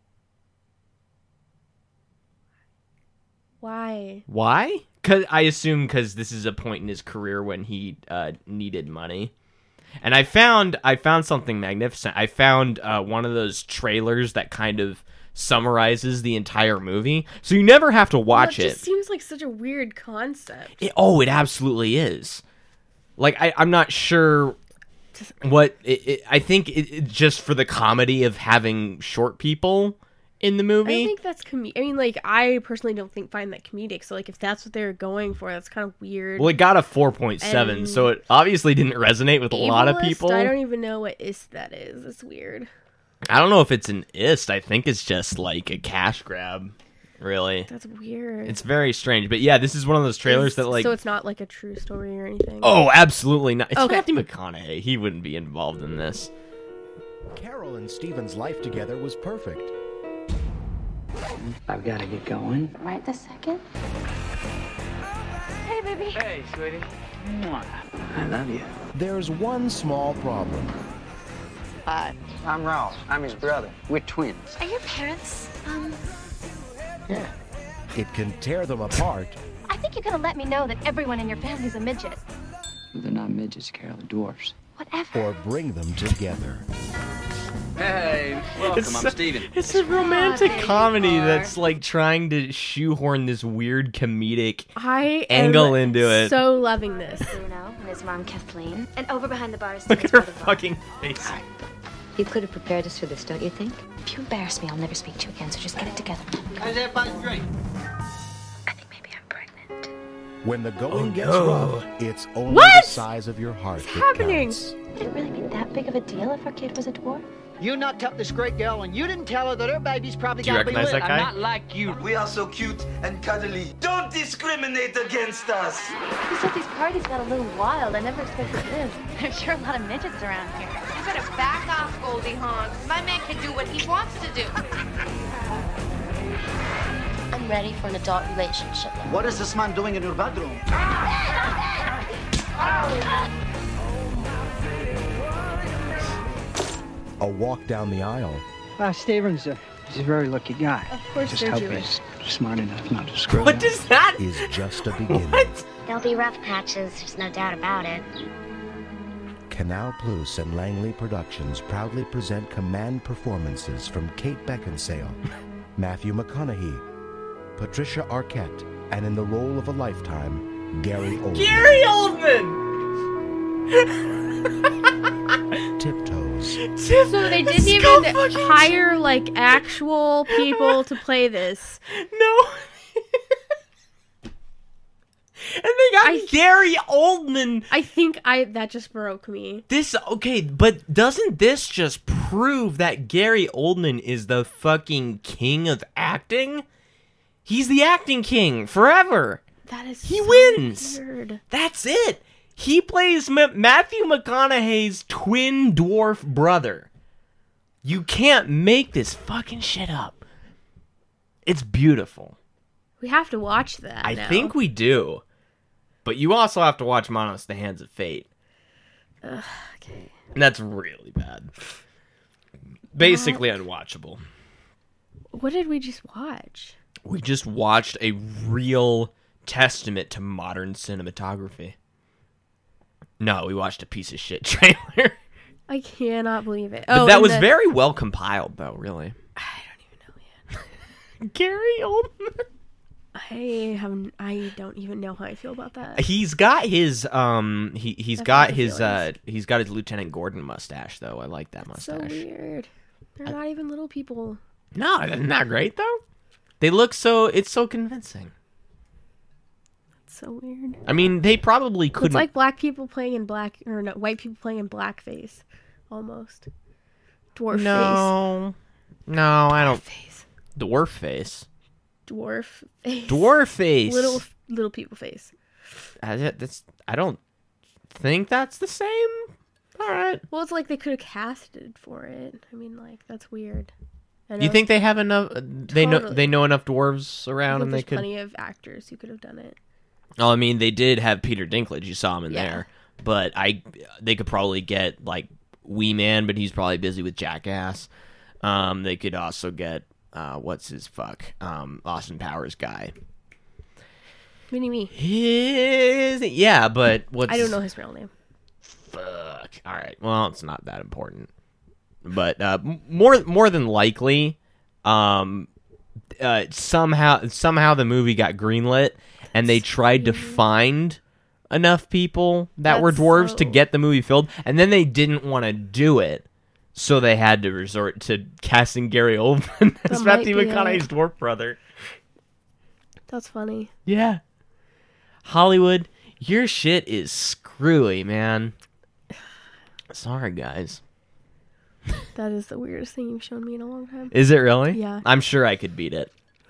[SPEAKER 5] Why?
[SPEAKER 4] Why? Cause I assume because this is a point in his career when he uh, needed money. And I found I found something magnificent. I found uh, one of those trailers that kind of summarizes the entire movie, so you never have to watch
[SPEAKER 5] well, it.
[SPEAKER 4] it.
[SPEAKER 5] Just seems like such a weird concept.
[SPEAKER 4] It, oh, it absolutely is. Like I, I'm not sure what it, it, I think. It, it just for the comedy of having short people in the movie.
[SPEAKER 5] I don't think that's com- I mean, like, I personally don't think find that comedic. So, like, if that's what they're going for, that's kind of weird.
[SPEAKER 4] Well, it got a four point seven,
[SPEAKER 5] And
[SPEAKER 4] so it obviously didn't resonate with a lot of
[SPEAKER 5] Ableist?
[SPEAKER 4] people.
[SPEAKER 5] I don't even know what ist that is. It's weird.
[SPEAKER 4] I don't know if it's an ist. I think it's just like a cash grab. Really,
[SPEAKER 5] That's weird.
[SPEAKER 4] it's very strange. But yeah, this is one of those trailers
[SPEAKER 5] Is-
[SPEAKER 4] that like.
[SPEAKER 5] So it's not like a true story or anything.
[SPEAKER 4] Oh, absolutely not. It's
[SPEAKER 5] Okay.
[SPEAKER 4] Matthew McConaughey. He wouldn't be involved in this.
[SPEAKER 8] Carol and Steven's life together was perfect.
[SPEAKER 9] I've got to get going.
[SPEAKER 10] Right this second. Hey, baby.
[SPEAKER 9] Hey, sweetie. Mwah. I love you.
[SPEAKER 8] There's one small problem.
[SPEAKER 9] Hi, I'm Ralph. I'm his brother. We're twins.
[SPEAKER 10] Are your parents, um...
[SPEAKER 9] Yeah.
[SPEAKER 8] It can tear them apart,
[SPEAKER 10] I think you're gonna let me know that everyone in your family's a midget.
[SPEAKER 9] They're not midgets, Carol. They're dwarfs.
[SPEAKER 10] Whatever.
[SPEAKER 8] or bring them together.
[SPEAKER 9] Hey, welcome.
[SPEAKER 4] It's
[SPEAKER 9] I'm
[SPEAKER 4] a-
[SPEAKER 9] Steven.
[SPEAKER 4] It's a romantic
[SPEAKER 10] there you
[SPEAKER 4] comedy
[SPEAKER 10] are.
[SPEAKER 4] that's like trying to shoehorn this weird comedic
[SPEAKER 5] I
[SPEAKER 4] angle
[SPEAKER 5] am
[SPEAKER 4] into it.
[SPEAKER 5] so loving this.
[SPEAKER 10] Bruno and his mom Kathleen. And over behind the bar is
[SPEAKER 4] Look at
[SPEAKER 10] Steven's
[SPEAKER 4] her
[SPEAKER 10] brother, Bob.
[SPEAKER 4] fucking face.
[SPEAKER 11] You could have prepared us for this, don't you think?
[SPEAKER 10] If you embarrass me, I'll never speak to you again, so just get it together.
[SPEAKER 9] How's everybody drink?
[SPEAKER 10] I think maybe I'm pregnant.
[SPEAKER 8] When the going
[SPEAKER 4] Oh,
[SPEAKER 8] gets
[SPEAKER 4] no.
[SPEAKER 8] rough, it's only
[SPEAKER 5] What?
[SPEAKER 8] the size of your heart
[SPEAKER 5] What's
[SPEAKER 8] that
[SPEAKER 5] happening?
[SPEAKER 8] counts.
[SPEAKER 10] Would it really be that big of a deal if our kid was a dwarf?
[SPEAKER 12] You knocked up this great girl, and you didn't tell her that her baby's probably
[SPEAKER 4] Do you
[SPEAKER 12] got to be
[SPEAKER 4] recognize
[SPEAKER 12] lit.
[SPEAKER 4] that guy?
[SPEAKER 12] I'm not like you.
[SPEAKER 13] We are so cute and cuddly. Don't discriminate against us.
[SPEAKER 10] You said these parties got a little wild. I never expected this. There's sure a lot of midgets around here.
[SPEAKER 14] You better back off, Goldie Hawn. My man can do what he wants to do.
[SPEAKER 10] I'm ready for an adult relationship.
[SPEAKER 12] What is this man doing in your bedroom?
[SPEAKER 8] A walk down the aisle,
[SPEAKER 9] Uh, Steven's a, he's a very lucky guy.
[SPEAKER 5] Of course
[SPEAKER 9] Just
[SPEAKER 5] they're
[SPEAKER 9] hope
[SPEAKER 5] Jewish.
[SPEAKER 9] he's smart enough not to screw
[SPEAKER 4] What
[SPEAKER 9] up.
[SPEAKER 4] does that?
[SPEAKER 8] is just a beginning.
[SPEAKER 10] There'll be rough patches, there's no doubt about it.
[SPEAKER 8] Canal Plus and Langley Productions proudly present command performances from Kate Beckinsale, Matthew McConaughey, Patricia Arquette, and in the role of a lifetime, Gary Oldman.
[SPEAKER 4] Gary Oldman.
[SPEAKER 8] Tiptoes.
[SPEAKER 5] So they didn't even hire like actual people to play this.
[SPEAKER 4] No. And they got
[SPEAKER 5] I-
[SPEAKER 4] Gary Oldman.
[SPEAKER 5] I think I that just broke me.
[SPEAKER 4] This okay, but doesn't this just prove that Gary Oldman is the fucking king of acting? He's the acting king forever.
[SPEAKER 5] That is
[SPEAKER 4] He
[SPEAKER 5] so
[SPEAKER 4] wins.
[SPEAKER 5] weird.
[SPEAKER 4] That's it. He plays Ma- Matthew McConaughey's twin dwarf brother. You can't make this fucking shit up. It's beautiful.
[SPEAKER 5] We have to watch that
[SPEAKER 4] I
[SPEAKER 5] now.
[SPEAKER 4] think we do. But you also have to watch Monos, The Hands of Fate.
[SPEAKER 5] Ugh, okay.
[SPEAKER 4] And that's really bad. Basically unwatchable.
[SPEAKER 5] What did we just watch?
[SPEAKER 4] We just watched a real testament to modern cinematography. No, we watched a piece of shit trailer.
[SPEAKER 5] I cannot believe it.
[SPEAKER 4] But
[SPEAKER 5] oh,
[SPEAKER 4] that was
[SPEAKER 5] the...
[SPEAKER 4] very well compiled, though, really.
[SPEAKER 5] I don't even know yet.
[SPEAKER 4] Gary Oldman.
[SPEAKER 5] I have. I don't even know how I feel about that.
[SPEAKER 4] He's got his um. He he's
[SPEAKER 5] I've
[SPEAKER 4] got
[SPEAKER 5] got
[SPEAKER 4] his uh.
[SPEAKER 5] feelings.
[SPEAKER 4] He's got his Lieutenant Gordon mustache, though. I like that
[SPEAKER 5] So
[SPEAKER 4] mustache.
[SPEAKER 5] weird. They're
[SPEAKER 4] I-
[SPEAKER 5] not even little people.
[SPEAKER 4] No, isn't that great though? They look so. It's so convincing.
[SPEAKER 5] It's so weird.
[SPEAKER 4] I mean, they probably couldn't.
[SPEAKER 5] It's like black people playing in black, or no, white people playing in blackface, almost. Dwarf
[SPEAKER 4] no, no, I don't.
[SPEAKER 5] Face.
[SPEAKER 4] Dwarf face.
[SPEAKER 5] Dwarf face.
[SPEAKER 4] Dwarf face.
[SPEAKER 5] Little little people face.
[SPEAKER 4] I, that's. I don't think that's the same. All right.
[SPEAKER 5] Well, it's like they could have casted for it. I mean, like that's weird. I know
[SPEAKER 4] You think they have enough? They know
[SPEAKER 5] Totally.
[SPEAKER 4] they know enough dwarves
[SPEAKER 5] I
[SPEAKER 4] around,
[SPEAKER 5] think
[SPEAKER 4] and they
[SPEAKER 5] there's
[SPEAKER 4] could.
[SPEAKER 5] plenty of actors who could have done it.
[SPEAKER 4] Oh, I mean, they did have Peter Dinklage. You saw him in
[SPEAKER 5] Yeah.
[SPEAKER 4] there, but I they could probably get like Wee Man, but he's probably busy with Jackass. Um, they could also get uh, what's his fuck um, Austin Powers guy.
[SPEAKER 5] Mini me.
[SPEAKER 4] His yeah, but what's
[SPEAKER 5] I don't know his real name.
[SPEAKER 4] Fuck. All right. Well, it's not that important, but uh, m- more more than likely, um, uh, somehow somehow the movie got greenlit, and they tried to find enough people that were
[SPEAKER 5] That's
[SPEAKER 4] dwarves
[SPEAKER 5] so-
[SPEAKER 4] to get the movie filled, and then they didn't want to do it, so they had to resort to casting Gary Oldman as
[SPEAKER 5] That might
[SPEAKER 4] Matthew
[SPEAKER 5] be
[SPEAKER 4] McConaughey's
[SPEAKER 5] it.
[SPEAKER 4] dwarf brother.
[SPEAKER 5] That's funny.
[SPEAKER 4] Yeah, Hollywood, your shit is screwy, man. Sorry, guys.
[SPEAKER 5] That is the weirdest thing you've shown me in a long time.
[SPEAKER 4] Is it really?
[SPEAKER 5] Yeah.
[SPEAKER 4] I'm sure I could beat it.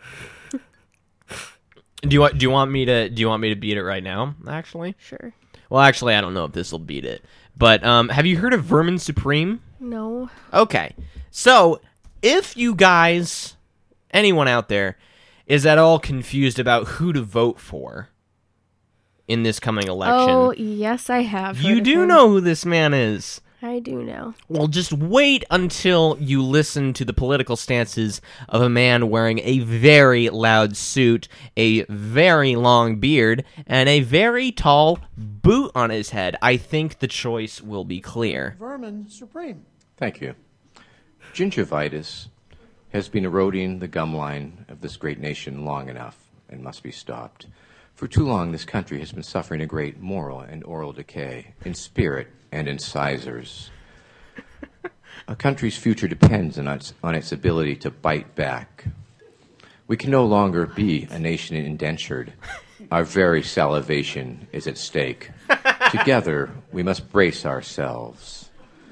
[SPEAKER 4] do you want? Do you want me to? Do you want me to beat it right now? Actually.
[SPEAKER 5] Sure.
[SPEAKER 4] Well, actually, I don't know if this will beat it. But um, have you heard of Vermin Supreme?
[SPEAKER 5] No.
[SPEAKER 4] Okay. So, if you guys, anyone out there, is at all confused about who to vote for in this coming election,
[SPEAKER 5] Oh, yes, I have.
[SPEAKER 4] you
[SPEAKER 5] heard of
[SPEAKER 4] do
[SPEAKER 5] him.
[SPEAKER 4] know who this man is.
[SPEAKER 5] I do know.
[SPEAKER 4] Well, just wait until you listen to the political stances of a man wearing a very loud suit, a very long beard, and a very tall boot on his head. I think the choice will be clear.
[SPEAKER 15] Vermin Supreme.
[SPEAKER 16] Thank you. Gingivitis has been eroding the gum line of this great nation long enough and must be stopped. For too long, this country has been suffering a great moral and oral decay, in spirit and in sizers. A country's future depends on its, on its ability to bite back. We can no longer be a nation indentured. Our very salivation is at stake. Together, we must brace ourselves.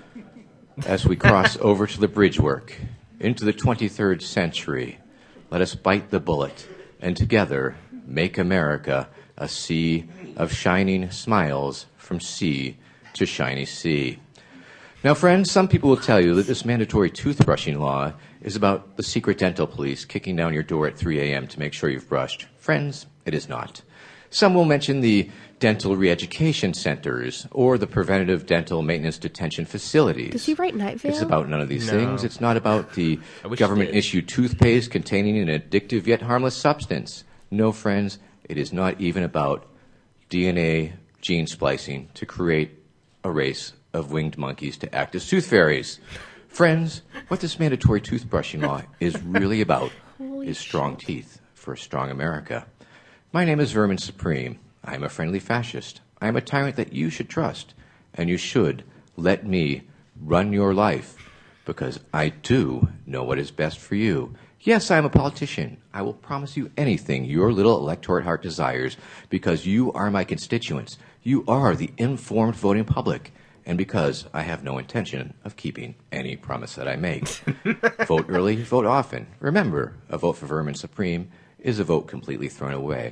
[SPEAKER 16] As we cross over to the bridge work, into the twenty-third century, let us bite the bullet, and together make America a sea of shining smiles from sea to shiny sea. Now, friends, some people will tell you that this mandatory toothbrushing law is about the secret dental police kicking down your door at three a.m. to make sure you've brushed. Friends, it is not. Some will mention the dental re-education centers or the preventative dental maintenance detention facilities.
[SPEAKER 5] Does he write Night Vale?
[SPEAKER 16] It's about none of these
[SPEAKER 4] No.
[SPEAKER 16] things. It's not about the
[SPEAKER 4] I wish it
[SPEAKER 16] government-issued toothpaste containing an addictive yet harmless substance. No, friends, it is not even about D N A gene splicing to create a race of winged monkeys to act as tooth fairies. Friends, what this mandatory toothbrushing law is really about
[SPEAKER 5] Holy
[SPEAKER 16] is strong teeth for a strong America. My name is Vermin Supreme. I am a friendly fascist. I am a tyrant that you should trust, and you should let me run your life, because I do know what is best for you. Yes, I am a politician. I will promise you anything your little electorate heart desires, because you are my constituents. You are the informed voting public, and because I have no intention of keeping any promise that I make. Vote early, vote often. Remember, a vote for Vermin Supreme is a vote completely thrown away.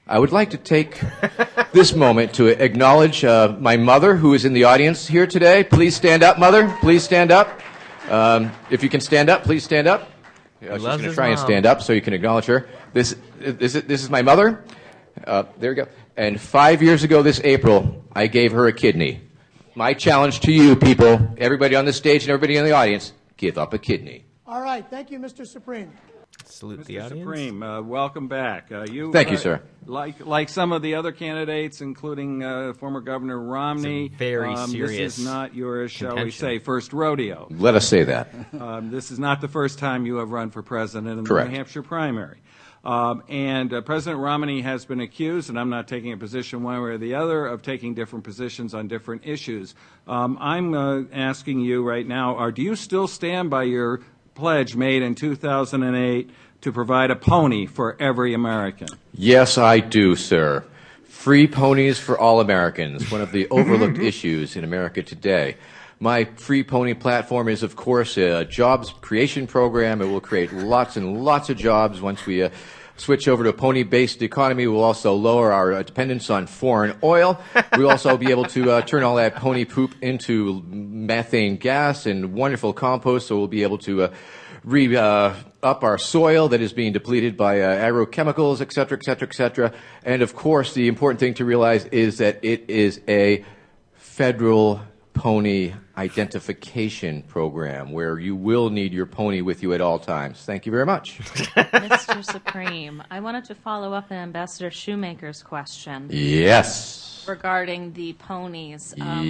[SPEAKER 16] I would like to take this moment to acknowledge uh, my mother, who is in the audience here today. Please stand up, Mother. Please stand up. Um, if you can stand up, please stand up. Uh, she's going to try and stand up so you can acknowledge her. This, this, this is my mother. Uh, there we go. And five years ago this April, I gave her a kidney. My challenge to you people, everybody on the stage and everybody in the audience, give up a kidney.
[SPEAKER 15] All right. Thank you, Mister Supreme.
[SPEAKER 4] Salute
[SPEAKER 17] Mister
[SPEAKER 4] the audience.
[SPEAKER 17] Supreme, uh, welcome back. Uh, you,
[SPEAKER 16] Thank you,
[SPEAKER 17] uh,
[SPEAKER 16] sir.
[SPEAKER 17] Like like some of the other candidates, including uh, former Governor Romney,
[SPEAKER 4] It's a very
[SPEAKER 17] um,
[SPEAKER 4] serious
[SPEAKER 17] this is not your, shall we
[SPEAKER 4] contention.
[SPEAKER 17] say, first rodeo.
[SPEAKER 16] Let us say that.
[SPEAKER 17] Um, this is not the first time you have run for president in
[SPEAKER 16] Correct.
[SPEAKER 17] the New Hampshire primary. Um, and uh, President Romney has been accused, and I'm not taking a position one way or the other, of taking different positions on different issues. Um, I'm uh, asking you right now, are, do you still stand by your pledge made in two thousand eight to provide a pony for every American?
[SPEAKER 16] Yes, I do, sir. Free ponies for all Americans, one of the overlooked issues in America today. My Free Pony platform is, of course, a jobs creation program. It will create lots and lots of jobs once we uh, switch over to a pony-based economy. We'll also lower our uh, dependence on foreign oil. We'll also be able to uh, turn all that pony poop into methane gas and wonderful compost, so we'll be able to uh, re uh, up our soil that is being depleted by uh, agrochemicals, et cetera, et cetera, et cetera. And, of course, the important thing to realize is that it is a federal pony identification program where you will need your pony with you at all times. Thank you very much.
[SPEAKER 18] Mister Supreme, I wanted to follow up on Ambassador Shoemaker's question.
[SPEAKER 16] Yes.
[SPEAKER 18] Regarding the ponies. Um,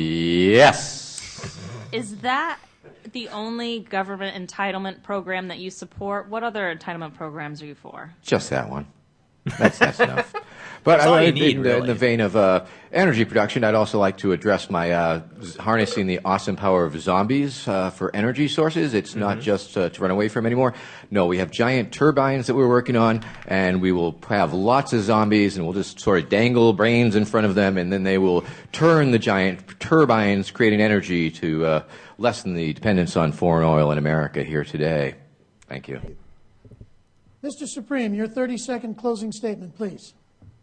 [SPEAKER 16] Yes.
[SPEAKER 18] Is that the only government entitlement program that you support? What other entitlement programs are you for?
[SPEAKER 16] Just that one. That's, that's enough. But
[SPEAKER 4] That's all
[SPEAKER 16] I,
[SPEAKER 4] you
[SPEAKER 16] in,
[SPEAKER 4] need,
[SPEAKER 16] in,
[SPEAKER 4] really.
[SPEAKER 16] in the vein of uh, energy production, I'd also like to address my uh, z- harnessing the awesome power of zombies uh, for energy sources. It's not just uh, to run away from anymore. No, we have giant turbines that we're working on, and we will have lots of zombies, and we'll just sort of dangle brains in front of them, and then they will turn the giant turbines, creating energy to uh, lessen the dependence on foreign oil in America here today. Thank you.
[SPEAKER 15] Mister Supreme, your thirty-second closing statement, please.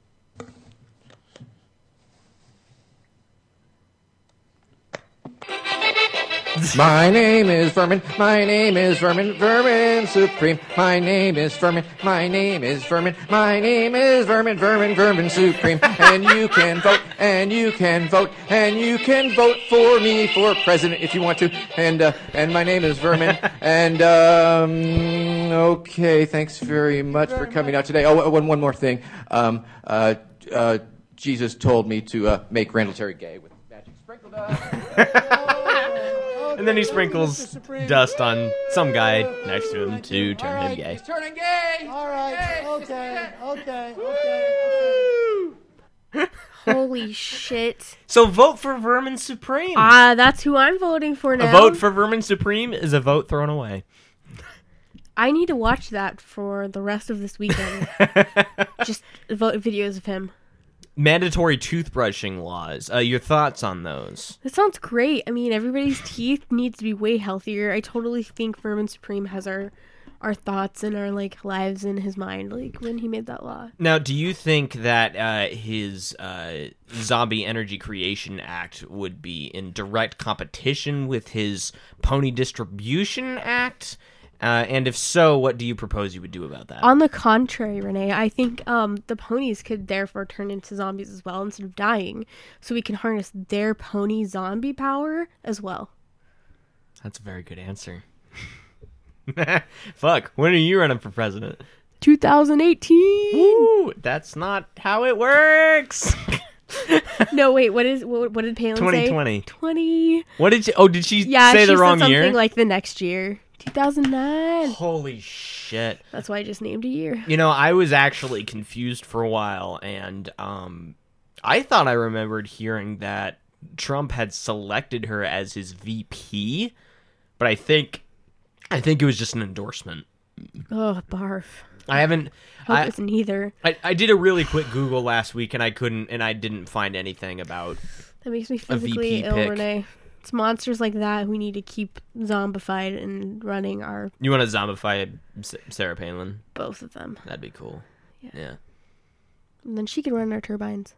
[SPEAKER 16] My name is Vermin, my name is Vermin, Vermin Supreme. My name is Vermin, my name is Vermin, my name is Vermin, Vermin, Vermin Supreme. And you can vote, and you can vote, and you can vote for me for president if you want to. And uh, and my name is Vermin. And um, okay, thanks very much for coming out today. Oh, one one more thing. Um, uh, uh, Jesus told me to uh, make Randall Terry gay with magic sprinkle dust.
[SPEAKER 4] And then he sprinkles dust on some guy next to him to turn him gay.
[SPEAKER 15] Turning gay. All right. Okay. Okay. Okay. Okay.
[SPEAKER 5] Holy shit.
[SPEAKER 4] So vote for Vermin Supreme.
[SPEAKER 5] Ah, uh, that's who I'm voting for now.
[SPEAKER 4] A vote for Vermin Supreme is a vote thrown away.
[SPEAKER 5] I need to watch that for the rest of this weekend. Just vote videos of him.
[SPEAKER 4] Mandatory toothbrushing laws. Uh, your thoughts on those?
[SPEAKER 5] That sounds great. I mean, everybody's teeth needs to be way healthier. I totally think Vermin Supreme has our our thoughts and our like lives in his mind, like when he made that law.
[SPEAKER 4] Now, do you think that uh, his uh, Zombie Energy Creation Act would be in direct competition with his Pony Distribution Act? Uh, and if so, what do you propose you would do about that?
[SPEAKER 5] On the contrary, Renee, I think um, the ponies could therefore turn into zombies as well instead of dying, so we can harness their pony zombie power as well.
[SPEAKER 4] That's a very good answer. Fuck, when are you running for president?
[SPEAKER 5] twenty eighteen.
[SPEAKER 4] Woo, that's not how it works.
[SPEAKER 5] No, wait. What is what? What did Palin
[SPEAKER 4] twenty
[SPEAKER 5] say?
[SPEAKER 4] twenty.
[SPEAKER 5] Twenty.
[SPEAKER 4] What did she? Oh, did she
[SPEAKER 5] yeah,
[SPEAKER 4] say
[SPEAKER 5] she
[SPEAKER 4] the wrong
[SPEAKER 5] said something
[SPEAKER 4] year?
[SPEAKER 5] Like the next year, two thousand nine.
[SPEAKER 4] Holy shit!
[SPEAKER 5] That's why I just named a year.
[SPEAKER 4] You know, I was actually confused for a while, and um, I thought I remembered hearing that Trump had selected her as his V P, but I think, I think it was just an endorsement.
[SPEAKER 5] Oh, barf.
[SPEAKER 4] I haven't.
[SPEAKER 5] Hope
[SPEAKER 4] I,
[SPEAKER 5] it's neither.
[SPEAKER 4] I, I did a really quick Google last week, and I couldn't, and I didn't find anything about.
[SPEAKER 5] That makes me
[SPEAKER 4] a
[SPEAKER 5] physically
[SPEAKER 4] V P
[SPEAKER 5] ill,
[SPEAKER 4] pick.
[SPEAKER 5] Renee. It's monsters like that we need to keep zombified and running our.
[SPEAKER 4] You want to zombify S- Sarah Palin?
[SPEAKER 5] Both of them.
[SPEAKER 4] That'd be cool.
[SPEAKER 5] Yeah.
[SPEAKER 4] yeah.
[SPEAKER 5] And then she could run our turbines.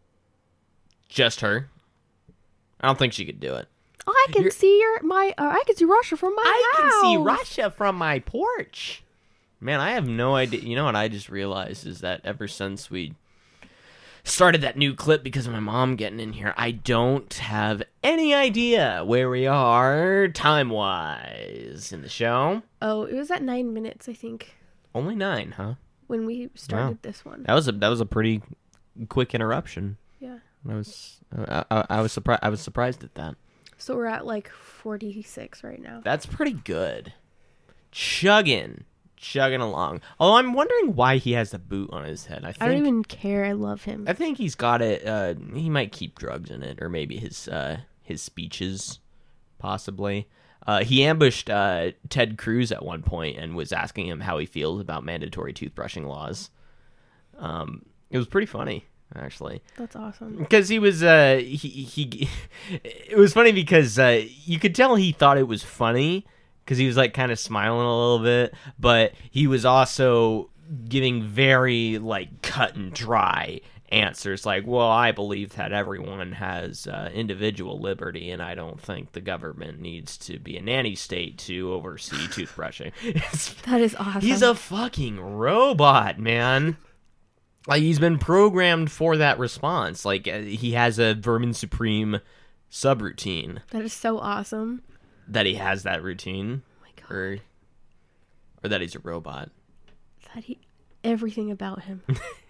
[SPEAKER 4] Just her? I don't think she could do it.
[SPEAKER 5] I can You're... see your my. Uh, I can see Russia from my
[SPEAKER 4] I
[SPEAKER 5] house.
[SPEAKER 4] can see Russia from my porch. Man, I have no idea. You know what I just realized is that ever since we started that new clip because of my mom getting in here, I don't have any idea where we are time-wise in the show.
[SPEAKER 5] Oh, it was at nine minutes, I think.
[SPEAKER 4] Only nine, huh?
[SPEAKER 5] When we started
[SPEAKER 4] wow.
[SPEAKER 5] this one.
[SPEAKER 4] That was a that was a pretty quick interruption.
[SPEAKER 5] Yeah.
[SPEAKER 4] I was I, I, I was surprised I was surprised at that.
[SPEAKER 5] So we're at like forty-six right now.
[SPEAKER 4] That's pretty good. Chugging. Chugging along. Although I'm wondering why he has the boot on his head. I think
[SPEAKER 5] I don't even care. I love him.
[SPEAKER 4] I think he's got it. Uh, he might keep drugs in it, or maybe his uh, his speeches, possibly. Uh, he ambushed uh, Ted Cruz at one point and was asking him how he feels about mandatory toothbrushing laws. Um, it was pretty funny, actually.
[SPEAKER 5] That's awesome.
[SPEAKER 4] Because he was, uh, he, he, it was funny because uh, you could tell he thought it was funny because he was like kind of smiling a little bit, but he was also giving very like cut and dry answers like, well, I believe that everyone has uh, individual liberty, and I don't think the government needs to be a nanny state to oversee toothbrushing.
[SPEAKER 5] That is awesome.
[SPEAKER 4] He's a fucking robot, man. Like, he's been programmed for that response. Like, uh, he has a Vermin Supreme subroutine.
[SPEAKER 5] That is so awesome.
[SPEAKER 4] That he has that routine.
[SPEAKER 5] Oh my God.
[SPEAKER 4] Or, or that he's a robot.
[SPEAKER 5] That he... Everything about him.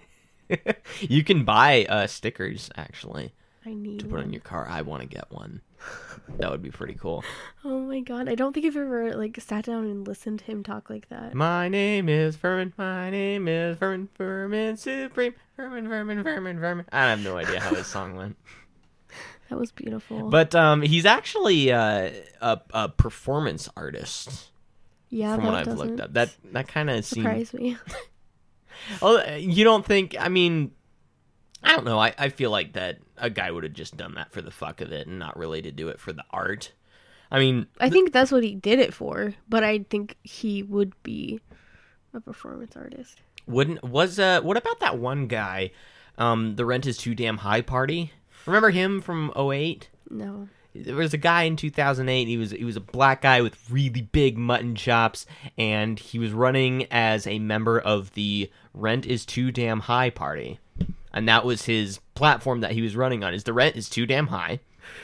[SPEAKER 4] You can buy uh, stickers, actually.
[SPEAKER 5] I need
[SPEAKER 4] to put
[SPEAKER 5] one.
[SPEAKER 4] on your car. I want to get one. That would be pretty cool.
[SPEAKER 5] Oh my God. I don't think I've ever like sat down and listened to him talk like that.
[SPEAKER 4] My name is Vermin. My name is Vermin. Vermin Supreme. Vermin, Vermin, Vermin, Vermin. I have no idea how his song went.
[SPEAKER 5] That was beautiful.
[SPEAKER 4] But um, he's actually uh, a, a performance artist.
[SPEAKER 5] Yeah,
[SPEAKER 4] from
[SPEAKER 5] that
[SPEAKER 4] what I've
[SPEAKER 5] doesn't
[SPEAKER 4] looked up. That that kind of seems...
[SPEAKER 5] surprise me.
[SPEAKER 4] Oh, you don't think? I mean, I don't know. I, I feel like that a guy would have just done that for the fuck of it and not really to do it for the art. I mean,
[SPEAKER 5] I th- think that's what he did it for, but I think he would be a performance artist.
[SPEAKER 4] Wouldn't was uh what about that one guy, um, the Rent is Too Damn High party? Remember him from oh eight?
[SPEAKER 5] No.
[SPEAKER 4] There was a guy in two thousand eight. He was he was a black guy with really big mutton chops, and he was running as a member of the Rent is Too Damn High party, and that was his platform that he was running on. Is the rent is too damn high,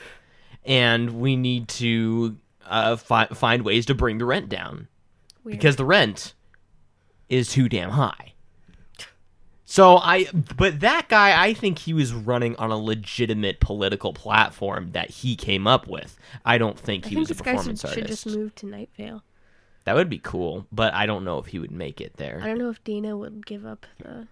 [SPEAKER 4] and we need to uh, fi- find ways to bring the rent down. Weird. Because the rent is too damn high. So I, but that guy, I think he was running on a legitimate political platform that he came up with. I don't think he
[SPEAKER 5] I
[SPEAKER 4] was
[SPEAKER 5] think
[SPEAKER 4] a
[SPEAKER 5] this
[SPEAKER 4] performance
[SPEAKER 5] guy should,
[SPEAKER 4] artist.
[SPEAKER 5] should just move to Night Vale.
[SPEAKER 4] That would be cool, but I don't know if he would make it there.
[SPEAKER 5] I don't know if Dana would give up the.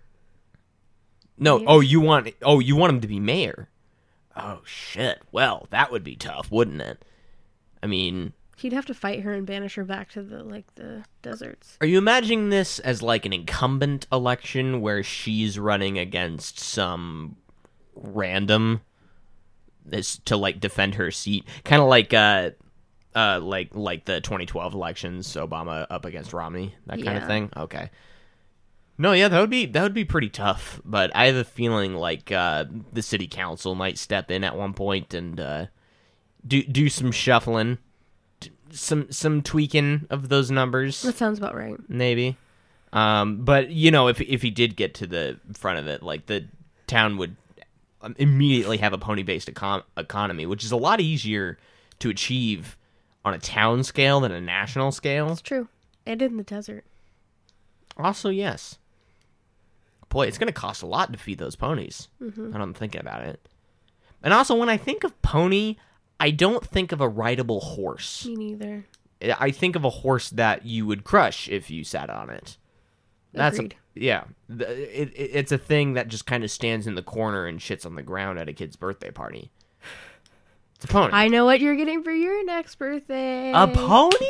[SPEAKER 4] No,
[SPEAKER 5] mayor.
[SPEAKER 4] oh, you want, oh, you want him to be mayor? Oh shit! Well, that would be tough, wouldn't it? I mean.
[SPEAKER 5] He'd have to fight her and banish her back to the like the deserts.
[SPEAKER 4] Are you imagining this as like an incumbent election where she's running against some random this to like defend her seat, kind of like uh uh like like the twenty twelve elections, Obama up against Romney, that kind
[SPEAKER 5] Yeah.
[SPEAKER 4] of thing? Okay. No, yeah, that would be that would be pretty tough, but I have a feeling like uh the city council might step in at one point and uh do do some shuffling. Some some tweaking of those numbers.
[SPEAKER 5] That sounds about right.
[SPEAKER 4] Maybe. Um, but, you know, if if he did get to the front of it, like, the town would immediately have a pony-based econ- economy, which is a lot easier to achieve on a town scale than a national scale.
[SPEAKER 5] It's true. And in the desert.
[SPEAKER 4] Also, yes. Boy, it's going to cost a lot to feed those ponies.
[SPEAKER 5] Mhm.
[SPEAKER 4] And I'm thinking about it. And also, when I think of pony, I don't think of a rideable horse.
[SPEAKER 5] Me neither.
[SPEAKER 4] I think of a horse that you would crush if you sat on it. That's
[SPEAKER 5] Agreed.
[SPEAKER 4] a, yeah. The- It, it, it's a thing that just kind of stands in the corner and shits on the ground at a kid's birthday party. It's a pony.
[SPEAKER 5] I know what you're getting for your next birthday.
[SPEAKER 4] A pony?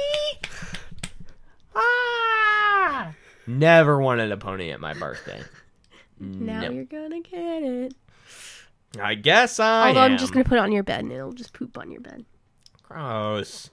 [SPEAKER 4] Ah! Never wanted a pony at my birthday.
[SPEAKER 5] Now
[SPEAKER 4] No.
[SPEAKER 5] you're gonna get it.
[SPEAKER 4] I guess I
[SPEAKER 5] Although
[SPEAKER 4] am.
[SPEAKER 5] I'm just gonna put it on your bed and it'll just poop on your bed.
[SPEAKER 4] Gross.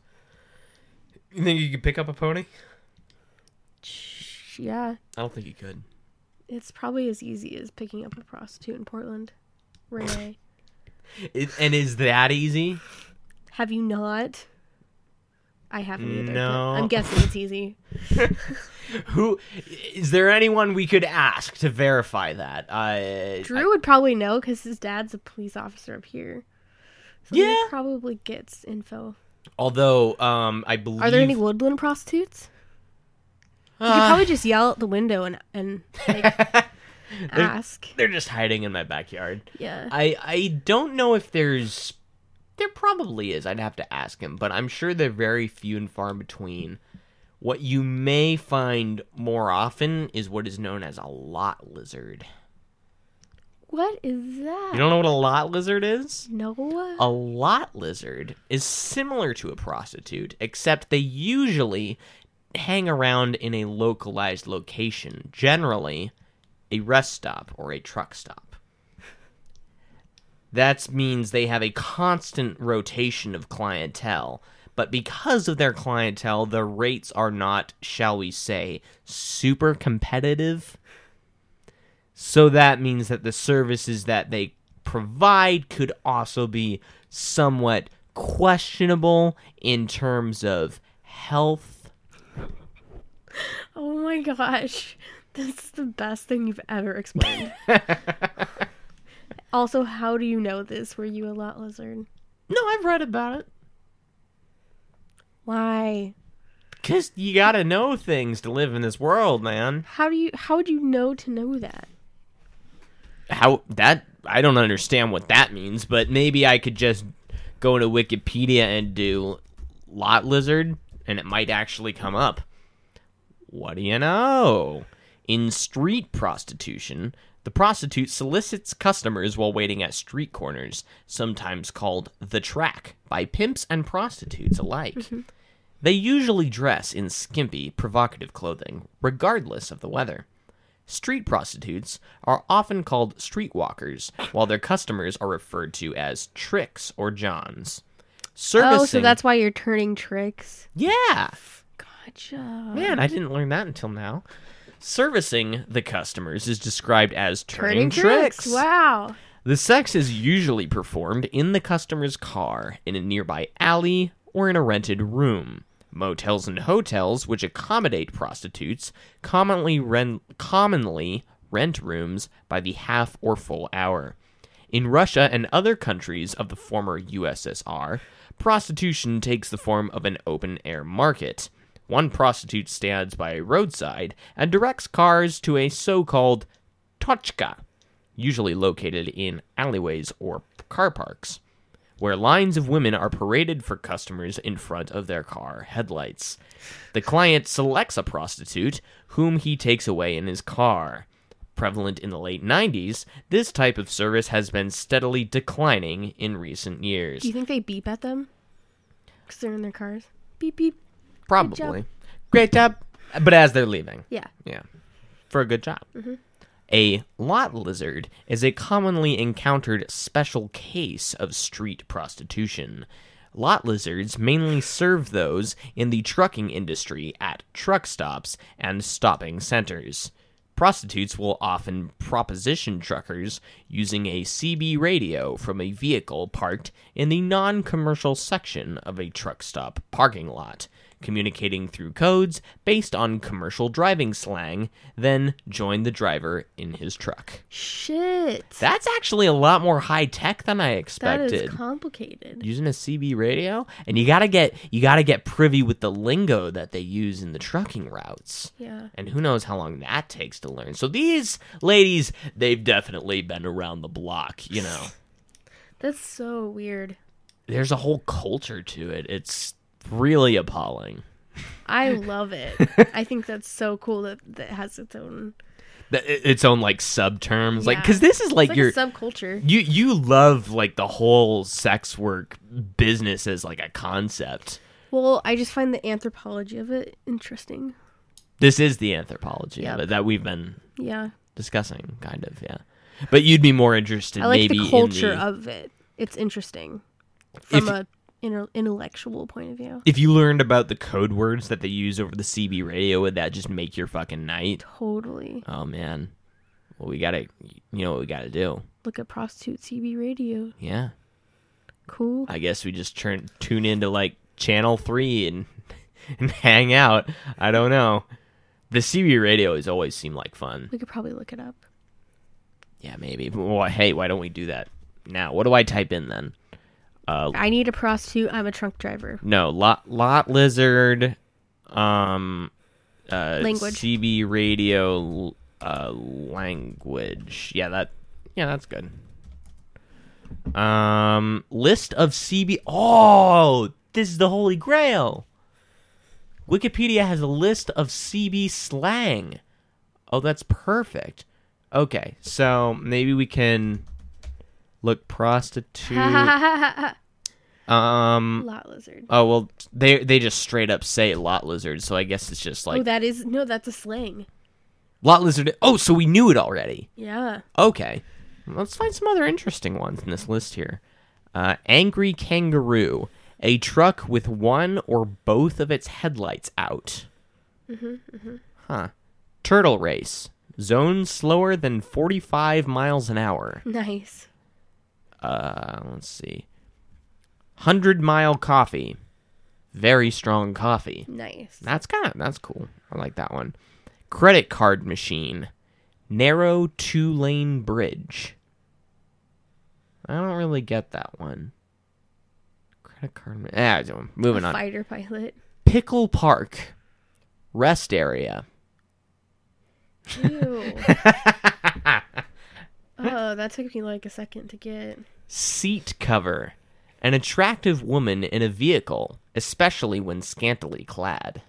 [SPEAKER 4] You think you could pick up a pony?
[SPEAKER 5] Yeah.
[SPEAKER 4] I don't think you could.
[SPEAKER 5] It's probably as easy as picking up a prostitute in Portland. Renee.
[SPEAKER 4] It, and is that easy?
[SPEAKER 5] Have you not? I haven't either.
[SPEAKER 4] No.
[SPEAKER 5] But I'm guessing it's easy.
[SPEAKER 4] Who is there anyone we could ask to verify that? Uh,
[SPEAKER 5] Drew
[SPEAKER 4] I,
[SPEAKER 5] would probably know because his dad's a police officer up here. So
[SPEAKER 4] Yeah.
[SPEAKER 5] he probably gets info.
[SPEAKER 4] although, um, I believe.
[SPEAKER 5] Are there any Woodland prostitutes? You could
[SPEAKER 4] Uh,
[SPEAKER 5] probably just yell out the window and and like, ask.
[SPEAKER 4] They're just hiding in my backyard.
[SPEAKER 5] Yeah.
[SPEAKER 4] I I don't know if there's. There probably is. I'd have to ask him, but I'm sure they're very few and far between. What you may find more often is what is known as a lot lizard.
[SPEAKER 5] What is that?
[SPEAKER 4] You don't know what a lot lizard is?
[SPEAKER 5] No.
[SPEAKER 4] A lot lizard is similar to a prostitute, except they usually hang around in a localized location, generally a rest stop or a truck stop. That means they have a constant rotation of clientele, but because of their clientele, the rates are not, shall we say, super competitive. So that means that the services that they provide could also be somewhat questionable in terms of health.
[SPEAKER 5] Oh my gosh. This is the best thing you've ever explained. Also, how do you know this? Were you a lot lizard?
[SPEAKER 4] No, I've read about it.
[SPEAKER 5] Why?
[SPEAKER 4] Because you gotta know things to live in this world, man.
[SPEAKER 5] How do you? How would you know to know that?
[SPEAKER 4] How that I don't understand what that means, but maybe I could just go into Wikipedia and do lot lizard, and it might actually come up. What do you know? In street prostitution, the prostitute solicits customers while waiting at street corners, sometimes called the track by pimps and prostitutes alike.
[SPEAKER 5] Mm-hmm.
[SPEAKER 4] They usually dress in skimpy, provocative clothing, regardless of the weather. Street prostitutes are often called streetwalkers, while their customers are referred to as tricks or johns. Servicing...
[SPEAKER 5] Oh, so that's why you're turning tricks?
[SPEAKER 4] Yeah!
[SPEAKER 5] Gotcha.
[SPEAKER 4] Man, I didn't learn that until now. Servicing the customers is described as turning,
[SPEAKER 5] Turning tricks.
[SPEAKER 4] tricks.
[SPEAKER 5] Wow.
[SPEAKER 4] The sex is usually performed in the customer's car, in a nearby alley, or in a rented room. Motels and hotels, which accommodate prostitutes, commonly rent, commonly rent rooms by the half or full hour. In Russia and other countries of the former U S S R, prostitution takes the form of an open-air market. One prostitute stands by a roadside and directs cars to a so-called tochka, usually located in alleyways or car parks, where lines of women are paraded for customers in front of their car headlights. The client selects a prostitute, whom he takes away in his car. Prevalent in the late nineties, this type of service has been steadily declining in recent years.
[SPEAKER 5] Do you think they beep at them? Because they're in their cars. Beep, beep.
[SPEAKER 4] Probably. Great job. But as they're leaving.
[SPEAKER 5] Yeah.
[SPEAKER 4] Yeah. For a good job.
[SPEAKER 5] Mm-hmm.
[SPEAKER 4] A lot lizard is a commonly encountered special case of street prostitution. Lot lizards mainly serve those in the trucking industry at truck stops and stopping centers. Prostitutes will often proposition truckers using a C B radio from a vehicle parked in the non-commercial section of a truck stop parking lot, communicating through codes based on commercial driving slang, then join the driver in his truck.
[SPEAKER 5] Shit.
[SPEAKER 4] That's actually a lot more high-tech than I
[SPEAKER 5] That
[SPEAKER 4] expected.
[SPEAKER 5] is complicated.
[SPEAKER 4] Using a C B radio, and you gotta get you gotta get privy with the lingo that they use in the trucking routes.
[SPEAKER 5] Yeah.
[SPEAKER 4] And who knows how long that takes to learn. So these ladies, they've definitely been around the block, you know.
[SPEAKER 5] That's so weird.
[SPEAKER 4] There's a whole culture to it. It's really appalling.
[SPEAKER 5] I love it. I think that's so cool that that has its own
[SPEAKER 4] Th- Its own like subterms, like
[SPEAKER 5] Yeah.
[SPEAKER 4] because this is
[SPEAKER 5] It's
[SPEAKER 4] like,
[SPEAKER 5] like
[SPEAKER 4] your
[SPEAKER 5] a subculture.
[SPEAKER 4] You you love like the whole sex work business as like a concept.
[SPEAKER 5] Well, I just find the anthropology of it interesting.
[SPEAKER 4] This is the anthropology
[SPEAKER 5] Yep.
[SPEAKER 4] of it that we've been
[SPEAKER 5] Yeah.
[SPEAKER 4] discussing, kind of, yeah. But you'd be more interested
[SPEAKER 5] I like
[SPEAKER 4] maybe
[SPEAKER 5] the culture
[SPEAKER 4] in the,
[SPEAKER 5] of it. It's interesting from
[SPEAKER 4] If-
[SPEAKER 5] a inter- intellectual point of view.
[SPEAKER 4] if you learned about the code words that they use over the C B radio, would that just make your fucking night?
[SPEAKER 5] Totally.
[SPEAKER 4] Oh man, Well, we gotta, you know what we gotta do.
[SPEAKER 5] Look at Prostitute C B Radio.
[SPEAKER 4] Yeah.
[SPEAKER 5] Cool.
[SPEAKER 4] I guess we just turn tune into like Channel three and and hang out. I don't know. The C B radio has always seemed like fun.
[SPEAKER 5] We could probably look it up.
[SPEAKER 4] Yeah, maybe. Well, hey, why don't we do that now? What do I type in then? Uh,
[SPEAKER 5] I need a prostitute. I'm a trunk driver.
[SPEAKER 4] No, lot lot lizard, um, uh,
[SPEAKER 5] Language.
[SPEAKER 4] C B radio, uh, language. Yeah, that. Yeah, that's good. Um, list of C B. Oh, this is the Holy Grail. Wikipedia has a list of C B slang. Oh, that's perfect. Okay, so maybe we can look prostitute. um,
[SPEAKER 5] lot lizard.
[SPEAKER 4] Oh well, they they just straight up say lot lizard, so I guess it's just like
[SPEAKER 5] oh, that is no, that's a slang.
[SPEAKER 4] lot lizard. Oh, so we knew it already.
[SPEAKER 5] Yeah.
[SPEAKER 4] Okay, let's find some other interesting ones in this list here. Uh, angry kangaroo. A truck with one or both of its headlights out.
[SPEAKER 5] Mm-hmm, mm-hmm.
[SPEAKER 4] Huh. Turtle race. Zone slower than forty-five miles an hour.
[SPEAKER 5] Nice.
[SPEAKER 4] Uh, let's see. Hundred mile coffee. Very strong coffee.
[SPEAKER 5] Nice.
[SPEAKER 4] That's kind of, that's cool. I like that one. Credit card machine. Narrow two-lane bridge. I don't really get that one. Card. Ah, moving
[SPEAKER 5] a
[SPEAKER 4] on.
[SPEAKER 5] Fighter pilot.
[SPEAKER 4] Pickle Park. Rest area.
[SPEAKER 5] Ew. Oh, that took me like a second to get.
[SPEAKER 4] Seat cover. An attractive woman in a vehicle, especially when scantily clad.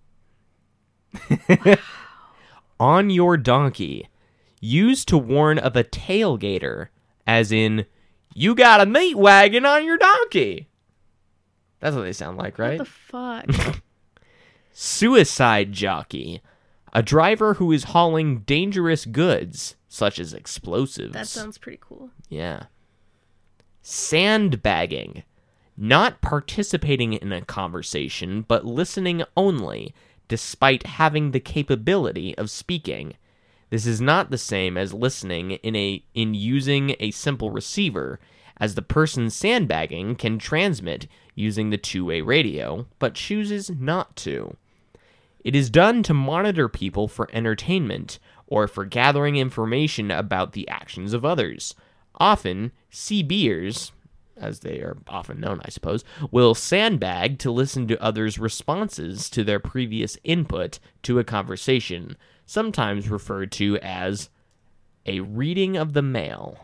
[SPEAKER 4] Wow. On your donkey. Used to warn of a tailgater, as in, you got a meat wagon on your donkey. That's what they sound like, right?
[SPEAKER 5] What the fuck?
[SPEAKER 4] Suicide jockey. A driver who is hauling dangerous goods, such as explosives.
[SPEAKER 5] That sounds pretty cool.
[SPEAKER 4] Yeah. Sandbagging. Not participating in a conversation, but listening only, despite having the capability of speaking. This is not the same as listening in a in using a simple receiver, as the person sandbagging can transmit using the two-way radio, but chooses not to. It is done to monitor people for entertainment, or for gathering information about the actions of others. Often, C Bers, as they are often known, I suppose, will sandbag to listen to others' responses to their previous input to a conversation, sometimes referred to as a reading of the mail.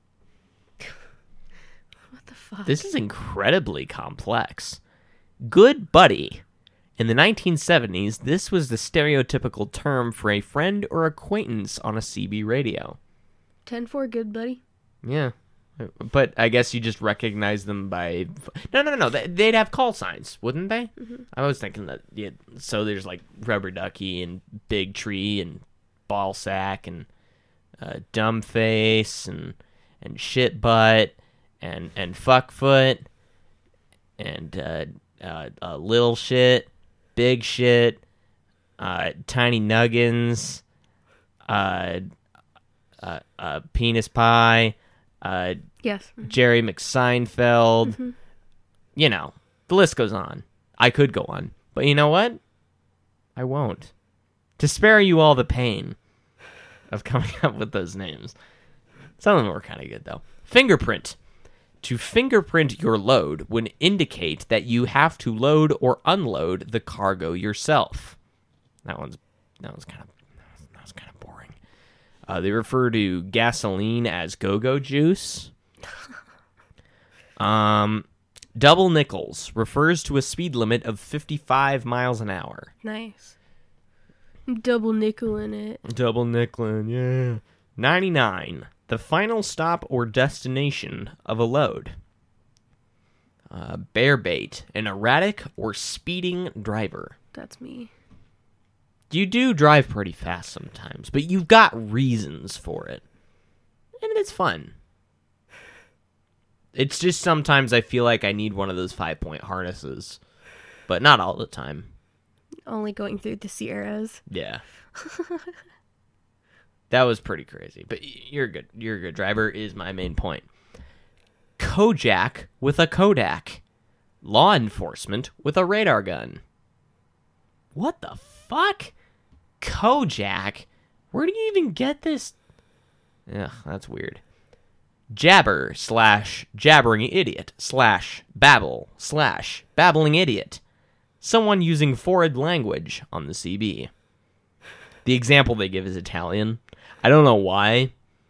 [SPEAKER 5] Fuck.
[SPEAKER 4] This is incredibly complex. Good buddy. In the nineteen seventies, this was the stereotypical term for a friend or acquaintance on a C B radio.
[SPEAKER 5] ten four, good buddy.
[SPEAKER 4] Yeah. But I guess you just recognize them by... No, no, no, no. They'd have call signs, wouldn't they?
[SPEAKER 5] Mm-hmm.
[SPEAKER 4] I was thinking that... Yeah, so there's like Rubber Ducky and Big Tree and Ball Sack and uh, Dumb Face and, and Shit Butt and and Fuckfoot and uh, uh, uh, Little Shit, Big Shit, uh, Tiny Nuggins, uh, uh, uh, Penis Pie, uh,
[SPEAKER 5] yes,
[SPEAKER 4] Jerry McSeinfeld.
[SPEAKER 5] Mm-hmm.
[SPEAKER 4] You know, the list goes on. I could go on, but you know what? I won't. To spare you all the pain of coming up with those names. Some of them were kind of good, though. Fingerprint. To fingerprint your load would indicate that you have to load or unload the cargo yourself. That one's that one's kind of that was kind of boring. Uh, they refer to gasoline as go-go juice. um, double nickels refers to a speed limit of fifty-five miles an hour.
[SPEAKER 5] Nice. Double nickel in it.
[SPEAKER 4] Double nickelin', yeah. ninety-nine. The final stop or destination of a load. Uh, bear bait. An erratic or speeding driver.
[SPEAKER 5] That's me.
[SPEAKER 4] You do drive pretty fast sometimes, but you've got reasons for it. And it's fun. It's just sometimes I feel like I need one of those five-point harnesses. But not all the time.
[SPEAKER 5] Only going through the Sierras.
[SPEAKER 4] Yeah. That was pretty crazy. But you're a good. You're a good driver is my main point. Kojak with a Kodak. Law enforcement with a radar gun. What the fuck? Kojak? Where do you even get this? Ugh, that's weird. Jabber slash jabbering idiot slash babble slash babbling idiot. Someone using foreign language on the C B. The example they give is Italian. I don't know why.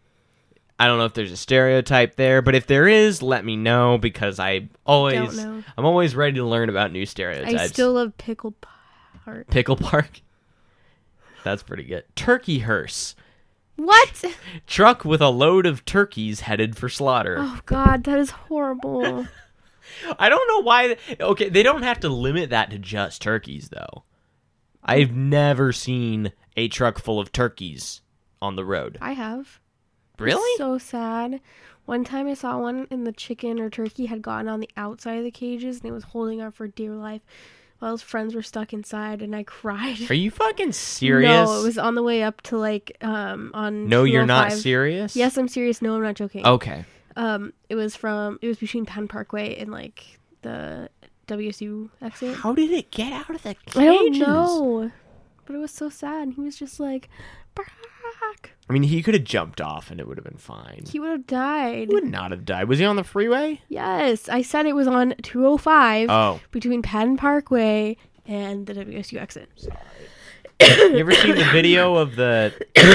[SPEAKER 4] I don't know if there's a stereotype there, but if there is, let me know because I always,
[SPEAKER 5] Don't know.
[SPEAKER 4] I'm always ready to learn about new stereotypes.
[SPEAKER 5] I still love Pickle Park.
[SPEAKER 4] Pickle Park. That's pretty good. Turkey hearse.
[SPEAKER 5] What?
[SPEAKER 4] Truck with a load of turkeys headed for slaughter.
[SPEAKER 5] Oh God, that is horrible.
[SPEAKER 4] I don't know why. Okay, they don't have to limit that to just turkeys, though. I've never seen a truck full of turkeys on the road.
[SPEAKER 5] I have.
[SPEAKER 4] Really?
[SPEAKER 5] It's so sad. One time I saw one and the chicken or turkey had gotten on the outside of the cages and it was holding on for dear life while his friends were stuck inside and I cried.
[SPEAKER 4] Are you fucking serious?
[SPEAKER 5] No, it was on the way up to like um on
[SPEAKER 4] No, you're not
[SPEAKER 5] two oh five.
[SPEAKER 4] serious?
[SPEAKER 5] Yes, I'm serious. No, I'm not joking.
[SPEAKER 4] Okay.
[SPEAKER 5] Um, it was from it was between Penn Parkway and like the W S U exit.
[SPEAKER 4] How did it get out of the cages?
[SPEAKER 5] I don't know, but it was so sad. He was just like, Brock.
[SPEAKER 4] I mean, he could have jumped off and it would have been fine.
[SPEAKER 5] He would have died.
[SPEAKER 4] He would not have died. Was he on the freeway?
[SPEAKER 5] Yes, I said it was on two oh five
[SPEAKER 4] Oh.
[SPEAKER 5] between Penn Parkway and the W S U exit. Sorry.
[SPEAKER 4] You ever seen the video of the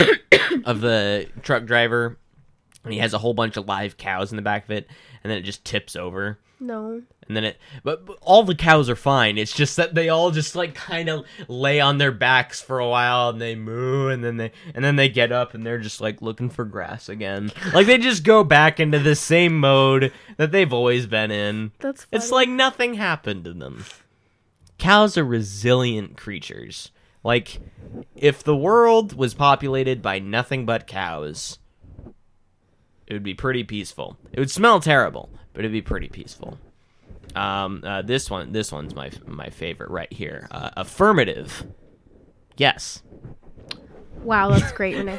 [SPEAKER 4] of the truck driver? And he has a whole bunch of live cows in the back of it, and then it just tips over.
[SPEAKER 5] No.
[SPEAKER 4] And then it, but, but all the cows are fine. It's just that they all just like kind of lay on their backs for a while, and they moo, and then they, and then they get up, and they're just like looking for grass again. Like they just go back into the same mode that they've always been in.
[SPEAKER 5] That's funny.
[SPEAKER 4] It's like nothing happened to them. Cows are resilient creatures. Like, if the world was populated by nothing but cows, it would be pretty peaceful. It would smell terrible, but it'd be pretty peaceful. Um, uh, this one, this one's my my favorite right here. Uh, affirmative. Yes.
[SPEAKER 5] Wow, that's great, Renee.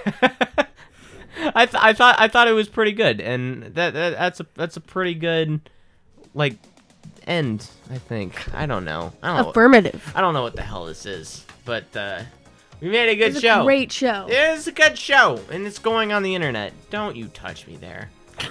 [SPEAKER 4] I th- I thought I thought it was pretty good, and that, that that's a that's a pretty good like end. I think. I don't know. I don't
[SPEAKER 5] Affirmative.
[SPEAKER 4] Know, I don't know what the hell this is, but uh, we made a good
[SPEAKER 5] It's a
[SPEAKER 4] show.
[SPEAKER 5] great show.
[SPEAKER 4] It is a good show, and it's going on the internet. Don't you touch me there.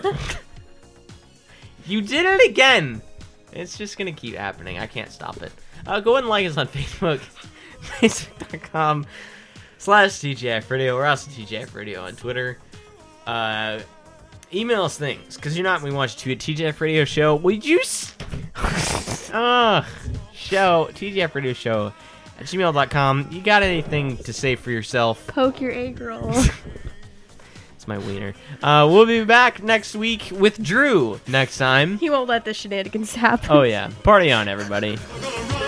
[SPEAKER 4] You did it again. It's just gonna keep happening. I can't stop it. Uh, go ahead and like us on Facebook, facebook.com slash TGF Radio. We're also T G F Radio on Twitter. Uh, email us things, because you're not, we want you to T G F Radio Show. Would you... S- uh, show, T G F Radio Show at gmail dot com. You got anything to say for yourself?
[SPEAKER 5] Poke your egg roll.
[SPEAKER 4] It's my wiener. Uh, we'll be back next week with Drew next time.
[SPEAKER 5] He won't let the shenanigans happen.
[SPEAKER 4] Oh, yeah. Party on, everybody.